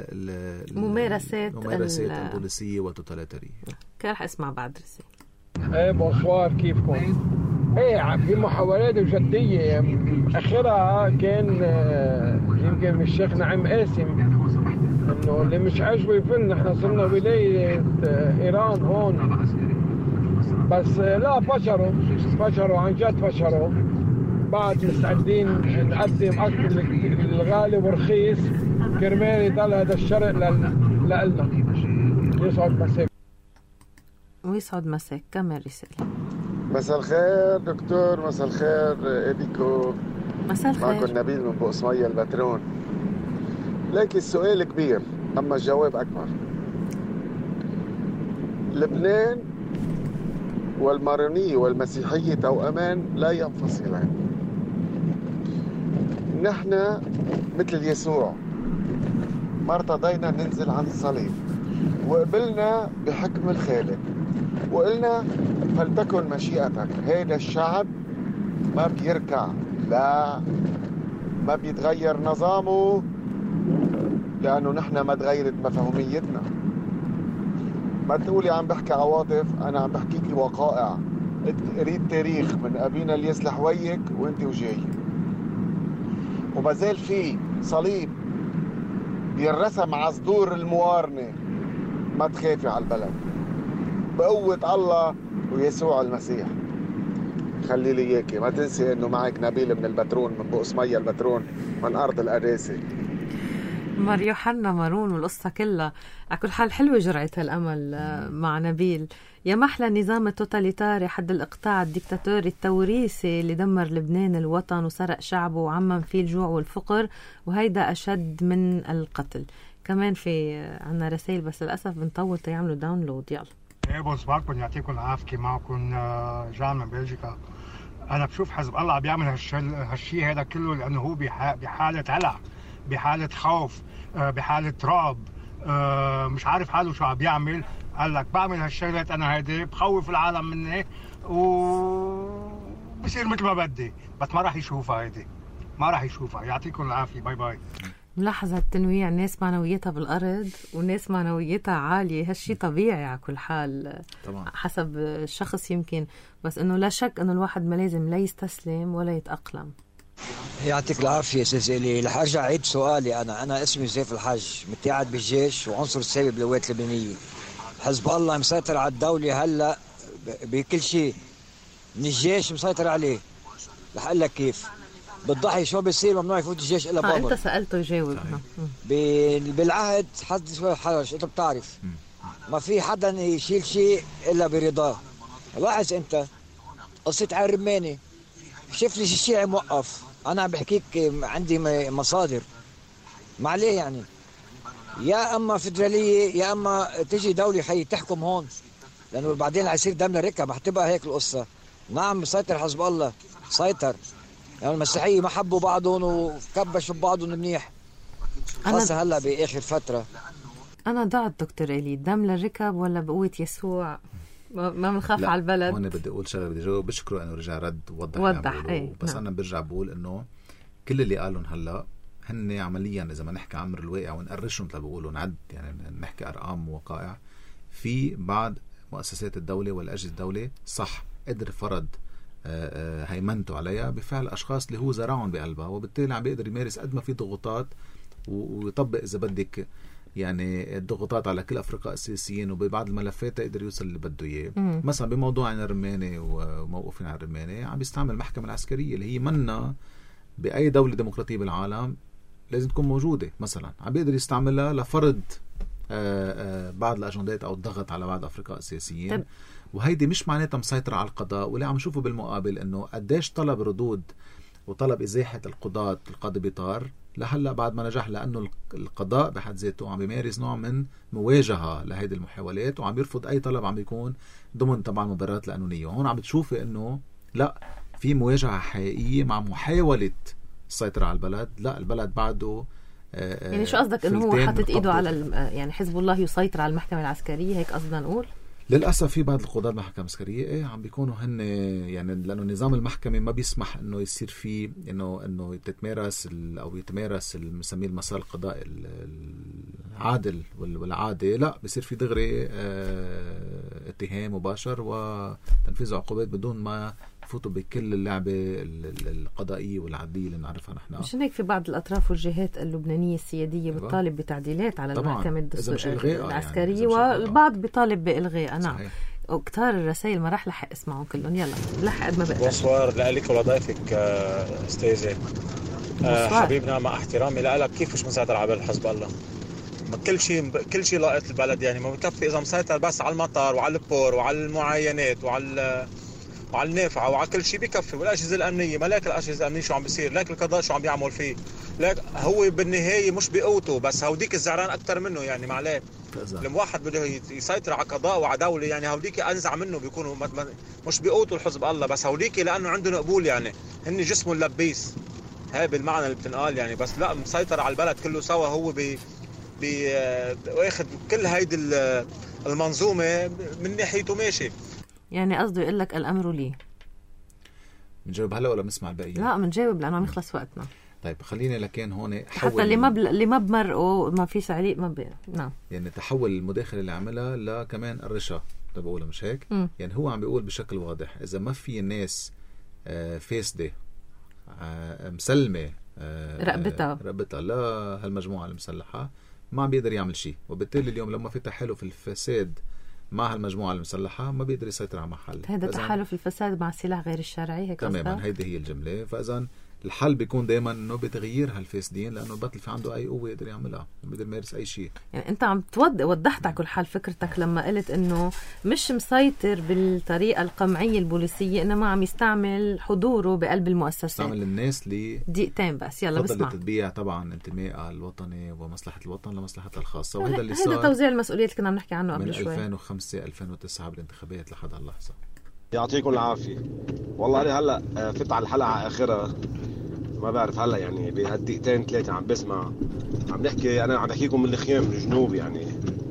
ممارسات البوليسية والتوتاليتارية. كان رح اسمع بعد رسالة. بونسوار، كيفكم؟ ايه في محاولات جدية، اخرها كان يمكن الشيخ نعيم قاسم انه اللي مش عاجبه يفل. نحن صرنا ولاية ايران هون، بس لا فشروا عن جد فشروا. بعد مستعدين نقدم اكل الغالي ورخيص كرمال يضل هذا الشرق لنا. يسعد مساك. ويسعد مساك. كمان رسالة. مساء الخير دكتور، مساء الخير إديكو، مساء الخير. معكم نبيل من بوقسمية البترون. لكن السؤال كبير أما الجواب أكبر. لبنان والمارونية والمسيحية توأمان لا ينفصلان. نحن مثل يسوع ما ارتضينا ننزل عن الصليب وقبلنا بحكم الخالق وقلنا فلتكن مشيئتك. هيدا الشعب ما بيركع، لا ما بيتغير نظامه لأنه نحن ما تغيرت مفهوميتنا. ما تقولي عم بحكي عواطف، أنا عم بحكيكي وقائع. قريت تاريخ من أبينا اللي يصلح ويك وانت وجاي، وما زال في صليب بيرسم على صدور الموارنة. ما تخافي على البلد بقوة الله ويسوع المسيح. خلي لي اياكي، ما تنسي انه معك نبيل من البترون من بوقسمية البترون من ارض القداسة. مار يوحنا مارون والقصة كلها. على كل حال حلوة جرعة هالأمل مع نبيل. يا محلى النظام التوتاليتاري حد الإقطاع الديكتاتوري التوريثي اللي دمر لبنان الوطن وسرق شعبه وعمم فيه الجوع والفقر، وهيدا أشد من القتل. كمان في عنا رسائل بس للأسف بنطول تيعملوا داونلود. يلا. ايه بصبركم يعطيكم العافية. معكم جان من بلجيكا. أنا بشوف حزب الله بيعمل هالشيء هذا كله لأنه هو بحالة هلع، بحالة خوف، بحالة رعب، مش عارف حاله شو عم بيعمل. قال لك بعمل هالشغلات أنا هيدي بخوف العالم مني وبصير مثل ما بدي، بس ما راح يشوفها هيدي، ما راح يشوفها. يعطيكم العافية. باي باي. ملاحظة التنويع، ناس معنويتها بالأرض وناس معنويتها عالية. هالشي طبيعي على كل حال طبعا حسب الشخص يمكن، بس إنه لا شك إنه الواحد ما لازم لا يستسلم ولا يتأقلم. يعطيك العافية سيدي. رح أرجع عيد سؤالي. أنا اسمي سيف الحج، متقاعد بالجيش وعنصر سامي بالقوات اللبنانية. حزب الله مسيطر على الدولة هلا بكل شيء، من الجيش مسيطر عليه. رح أقول لك كيف بالضحي شو بيصير. ممنوع يفوت الجيش إلا بأمر. أنت سألته يجاوب. بالعهد حد شوي حرج. أنت بتعرف ما في حدا يشيل شيء إلا برضاه. لاحظ أنت قصة عين رماني، شوف لي الشيعي موقف. أنا عم بحكيك عندي مصادر. ما عليه يعني، يا أما فدرالية يا أما تجي دولة حي تحكم هون، لأنه بعدين رح يصير دم الركب. حتبقى هيك القصة. نعم مسيطر حزب الله، سيطر. يعني المسيحية ما حبوا بعضهم وكبشوا ببعضهم منيح، خاصة هلا بآخر فترة. أنا ضعت دكتور إلي، دم للركب ولا بقوة يسوع؟ ما بنخاف على البلد. هون بدي أقول شغلة، بدي جاوب. بشكره إنه رجع رد وضح ايه. بس نعم. أنا برجع بقول إنه كل اللي قالهم هلا هن عمليا إذا ما نحكي عمر الواقع ونقرشهم مثل بقولوا نعد، يعني نحكي أرقام ووقائع. في بعض مؤسسات الدولة والأجهزة الدولة صح قدر فرض هيمنته عليها بفعل أشخاص اللي هو زرعهم بقلبها، وبالتالي عم بيقدر يمارس قد ما في ضغوطات ويطبق إذا بدك يعني الضغوطات على كل أفرقاء السياسيين، وببعض الملفات يقدر يوصل اللي بده إياه. مثلا بموضوع عن الرماني وموقفين عن الرماني عم بيستعمل المحكمة العسكرية اللي هي منا بأي دولة ديمقراطية بالعالم لازم تكون موجودة. مثلا عم بيقدر يستعملها لفرض بعض الأجندات أو الضغط على بعض أفرقاء السياسيين. وهيدي مش معناتها مسيطرة على القضاء. واللي عم نشوفه بالمقابل إنه قديش طلب ردود وطلب إزاحة القضاة القاضي بيطار لهلا بعد ما نجح، لأنه القضاء بحد ذاته عم بيمارس نوع من مواجهة لهيدي المحاولات وعم يرفض أي طلب عم بيكون ضمن طبعا مبررات القانونية. وهون عم بتشوفي إنه لا في مواجهة حقيقية مع محاولة السيطرة على البلد. لا البلد بعده يعني شو قصدك إنه هو حاطط إيده على يعني حزب الله يسيطر على المحكمة العسكرية، هيك قصدنا نقول؟ للأسف في بعض القضاة المحكمة العسكرية إيه عم بيكونوا هن يعني لأنه نظام المحكمة ما بيسمح إنه يصير فيه إنه تتمارس أو يتمارس المسميه المسار القضائي العادل والعادي. لا بيصير في دغري اتهام مباشر وتنفيذ عقوبات بدون ما يفوتوا بكل اللعبة القضائية والعدلية اللي نعرفها نحن. مش هيك في بعض الأطراف والجهات اللبنانية السيادية بتطالب بتعديلات على المحكمة العسكرية يعني والبعض بيطالب بإلغائها. نعم، وكتار الرسائل ما راح لحق اسمعهم كلهم. يلا لحق قد ما بقدر. بونسوار لك ولضيفك استاذة. حبيبنا مع احترامي لك، كيف مش مسيطر على حزب الله؟ كل شيء لاقط البلد يعني ما بكفي اذا مسيطر بس على المطار وعلى البور وعلى المعاينات وعلى النافعه وعلى كل شيء بكفي. والاجهزه الامنيه ما لك الاجهزه الامنيه شو عم بيصير، لك القضاء شو عم بيعمل فيه، لك هو بالنهايه مش بقوته بس هوديك الزعران اكثر منه يعني معليه. لما واحد بده يسيطر على قضاء وعلى دوله يعني هوديك انزع منه بيكونوا مش بقوته الحزب الله، بس هوديك لانه عندهم قبول يعني هن جسمه اللبيس هاي بالمعنى اللي بتنقال يعني. بس لا، مسيطر على البلد كله سوا، هو واخد كل هيدي المنظومه من ناحيته ماشي. يعني قصده يقول لك الامر لي. بنجاوب هلا ولا بنسمع الباقيين؟ لا بنجاوب لانه عم يخلص وقتنا. طيب خليني لكن هون حتى اللي ما بمرقوا ما في تعليق نعم. يعني تحول المداخله اللي عملها لا كمان الرشا بقولها مش هيك؟ يعني هو عم بيقول بشكل واضح اذا ما في الناس فاسده مسلمه رقبتها لهالمجموعه المسلحه ما عم بيقدر يعمل شيء، وبالتالي اليوم لما في تحالف الفساد مع هالمجموعة المسلحة ما بيقدر يسيطر على محل. هذا تحالف الفساد مع السلاح غير الشرعي هيك تماما، هيدي هي الجملة. فإذا الحل بيكون دائما انه بتغيير هالفاسدين لانه البطل في عنده اي قوه يقدر يعملها، بيقدر يمارس اي شيء. يعني انت عم وضحت على كل حال فكرتك لما قلت انه مش مسيطر بالطريقه القمعيه البوليسيه، انما عم يستعمل حضوره بقلب المؤسسات، يستعمل الناس دقيقتين بس. يلا بسمع. التتبيع طبعا انتمائها الوطني ومصلحه الوطن لمصلحتها الخاصه، وهذا اللي صار. هذا توزيع المسؤوليات اللي كنا عم نحكي عنه قبل شوي من 2005 2009 بالانتخابات لحد هاللحظه. يعطيكم العافيه. والله انا هلا فت على الحلقه على اخرها، ما بعرف هلا يعني بهالدقيقتين ثلاثه عم بسمع، عم نحكي، انا عم بحكيكم من الخيام من الجنوب يعني.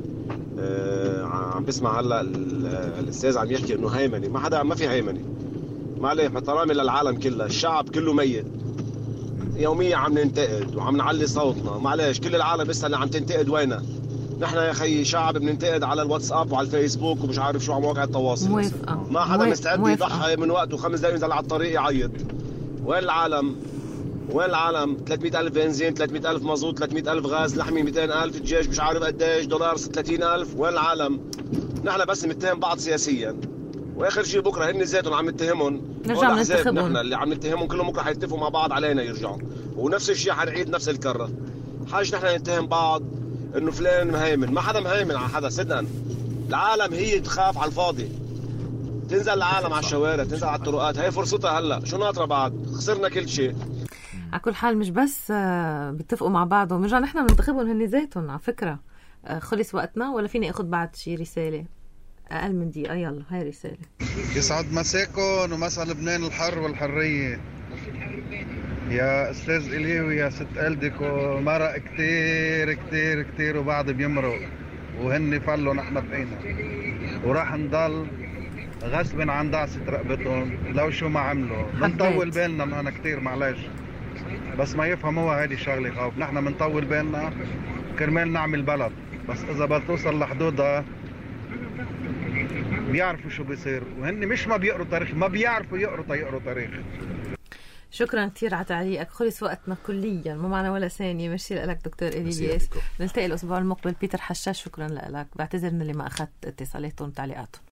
عم بسمع هلا الاستاذ عم يحكي انه هيمنه، ما في هيمنه، ما عليه احترامي للعالم كله، الشعب كله ميت يوميا، عم ننتقد وعم نعلي صوتنا، معلش كل العالم بس اللي عم تنتقد وينها؟ نحن يا اخي شعب بننتقد على الواتساب وعلى الفيسبوك ومش عارف شو على مواقع التواصل. ما حدا مستعد يضحي من وقته 5 دقايق ينزل على الطريق يعيط. وين العالم؟ وين العالم؟ 300,000 بنزين، 300,000 مازوت، 300,000 غاز لحمي، 200,000 الجيش، مش عارف قديش دولار، 30,000. وين العالم؟ نحن بس نتهم بعض سياسيا، واخر شيء بكره هن ذاتهم عم نتهمهم، نرجع ننتخبهم. نحن اللي عم نتهمهم كلهم بكره حيتفقوا مع بعض علينا يرجعوا، ونفس الشيء حنعيد نفس الكره. حاجه نحن نتهم بعض انه فلان مهيمن، ما حدا مهيمن على حدا صدقا. العالم هي تخاف على الفاضي، تنزل العالم على الشوارع، تنزل على الطرقات، هي فرصتها هلا، شو ناطره بعد؟ خسرنا كل شيء. على كل حال مش بس بيتفقوا مع بعض ونرجع نحن بننتخبهم هن ذاتهم. على فكره خلص وقتنا ولا فيني اخذ بعد شي رساله؟ اقل من دقيقه. يلا هاي رساله. يسعد مساكم ومساء لبنان الحر والحريه. يا استاذ إلي ويا ست قلدكو، مرق كتير كتير كتير وبعد بيمرق، وهن فلوا نحن بقينا، وراح نضل غصب عن دعسة رقبتهم لو شو ما عملوا. بنطول بالنا معنا كتير معلش، بس ما يفهموها هيدي الشغله خوف. نحن بنطول بالنا كرمال نعمل بلد، بس اذا بتوصل لحدودها بيعرفوا شو بيصير، وهن مش ما بيقروا تاريخ، ما بيعرفوا يقروا تاريخ. شكرا كثير على تعليقك. خلص وقتنا كليا، ما معنا ولا ثانيه. ميرسي لك دكتور إلي الياس. نلتقي الاسبوع المقبل. بيتر حشاش شكرا لك. بعتذر من اللي ما اخذت اتصالاتهم وتعليقاتهم.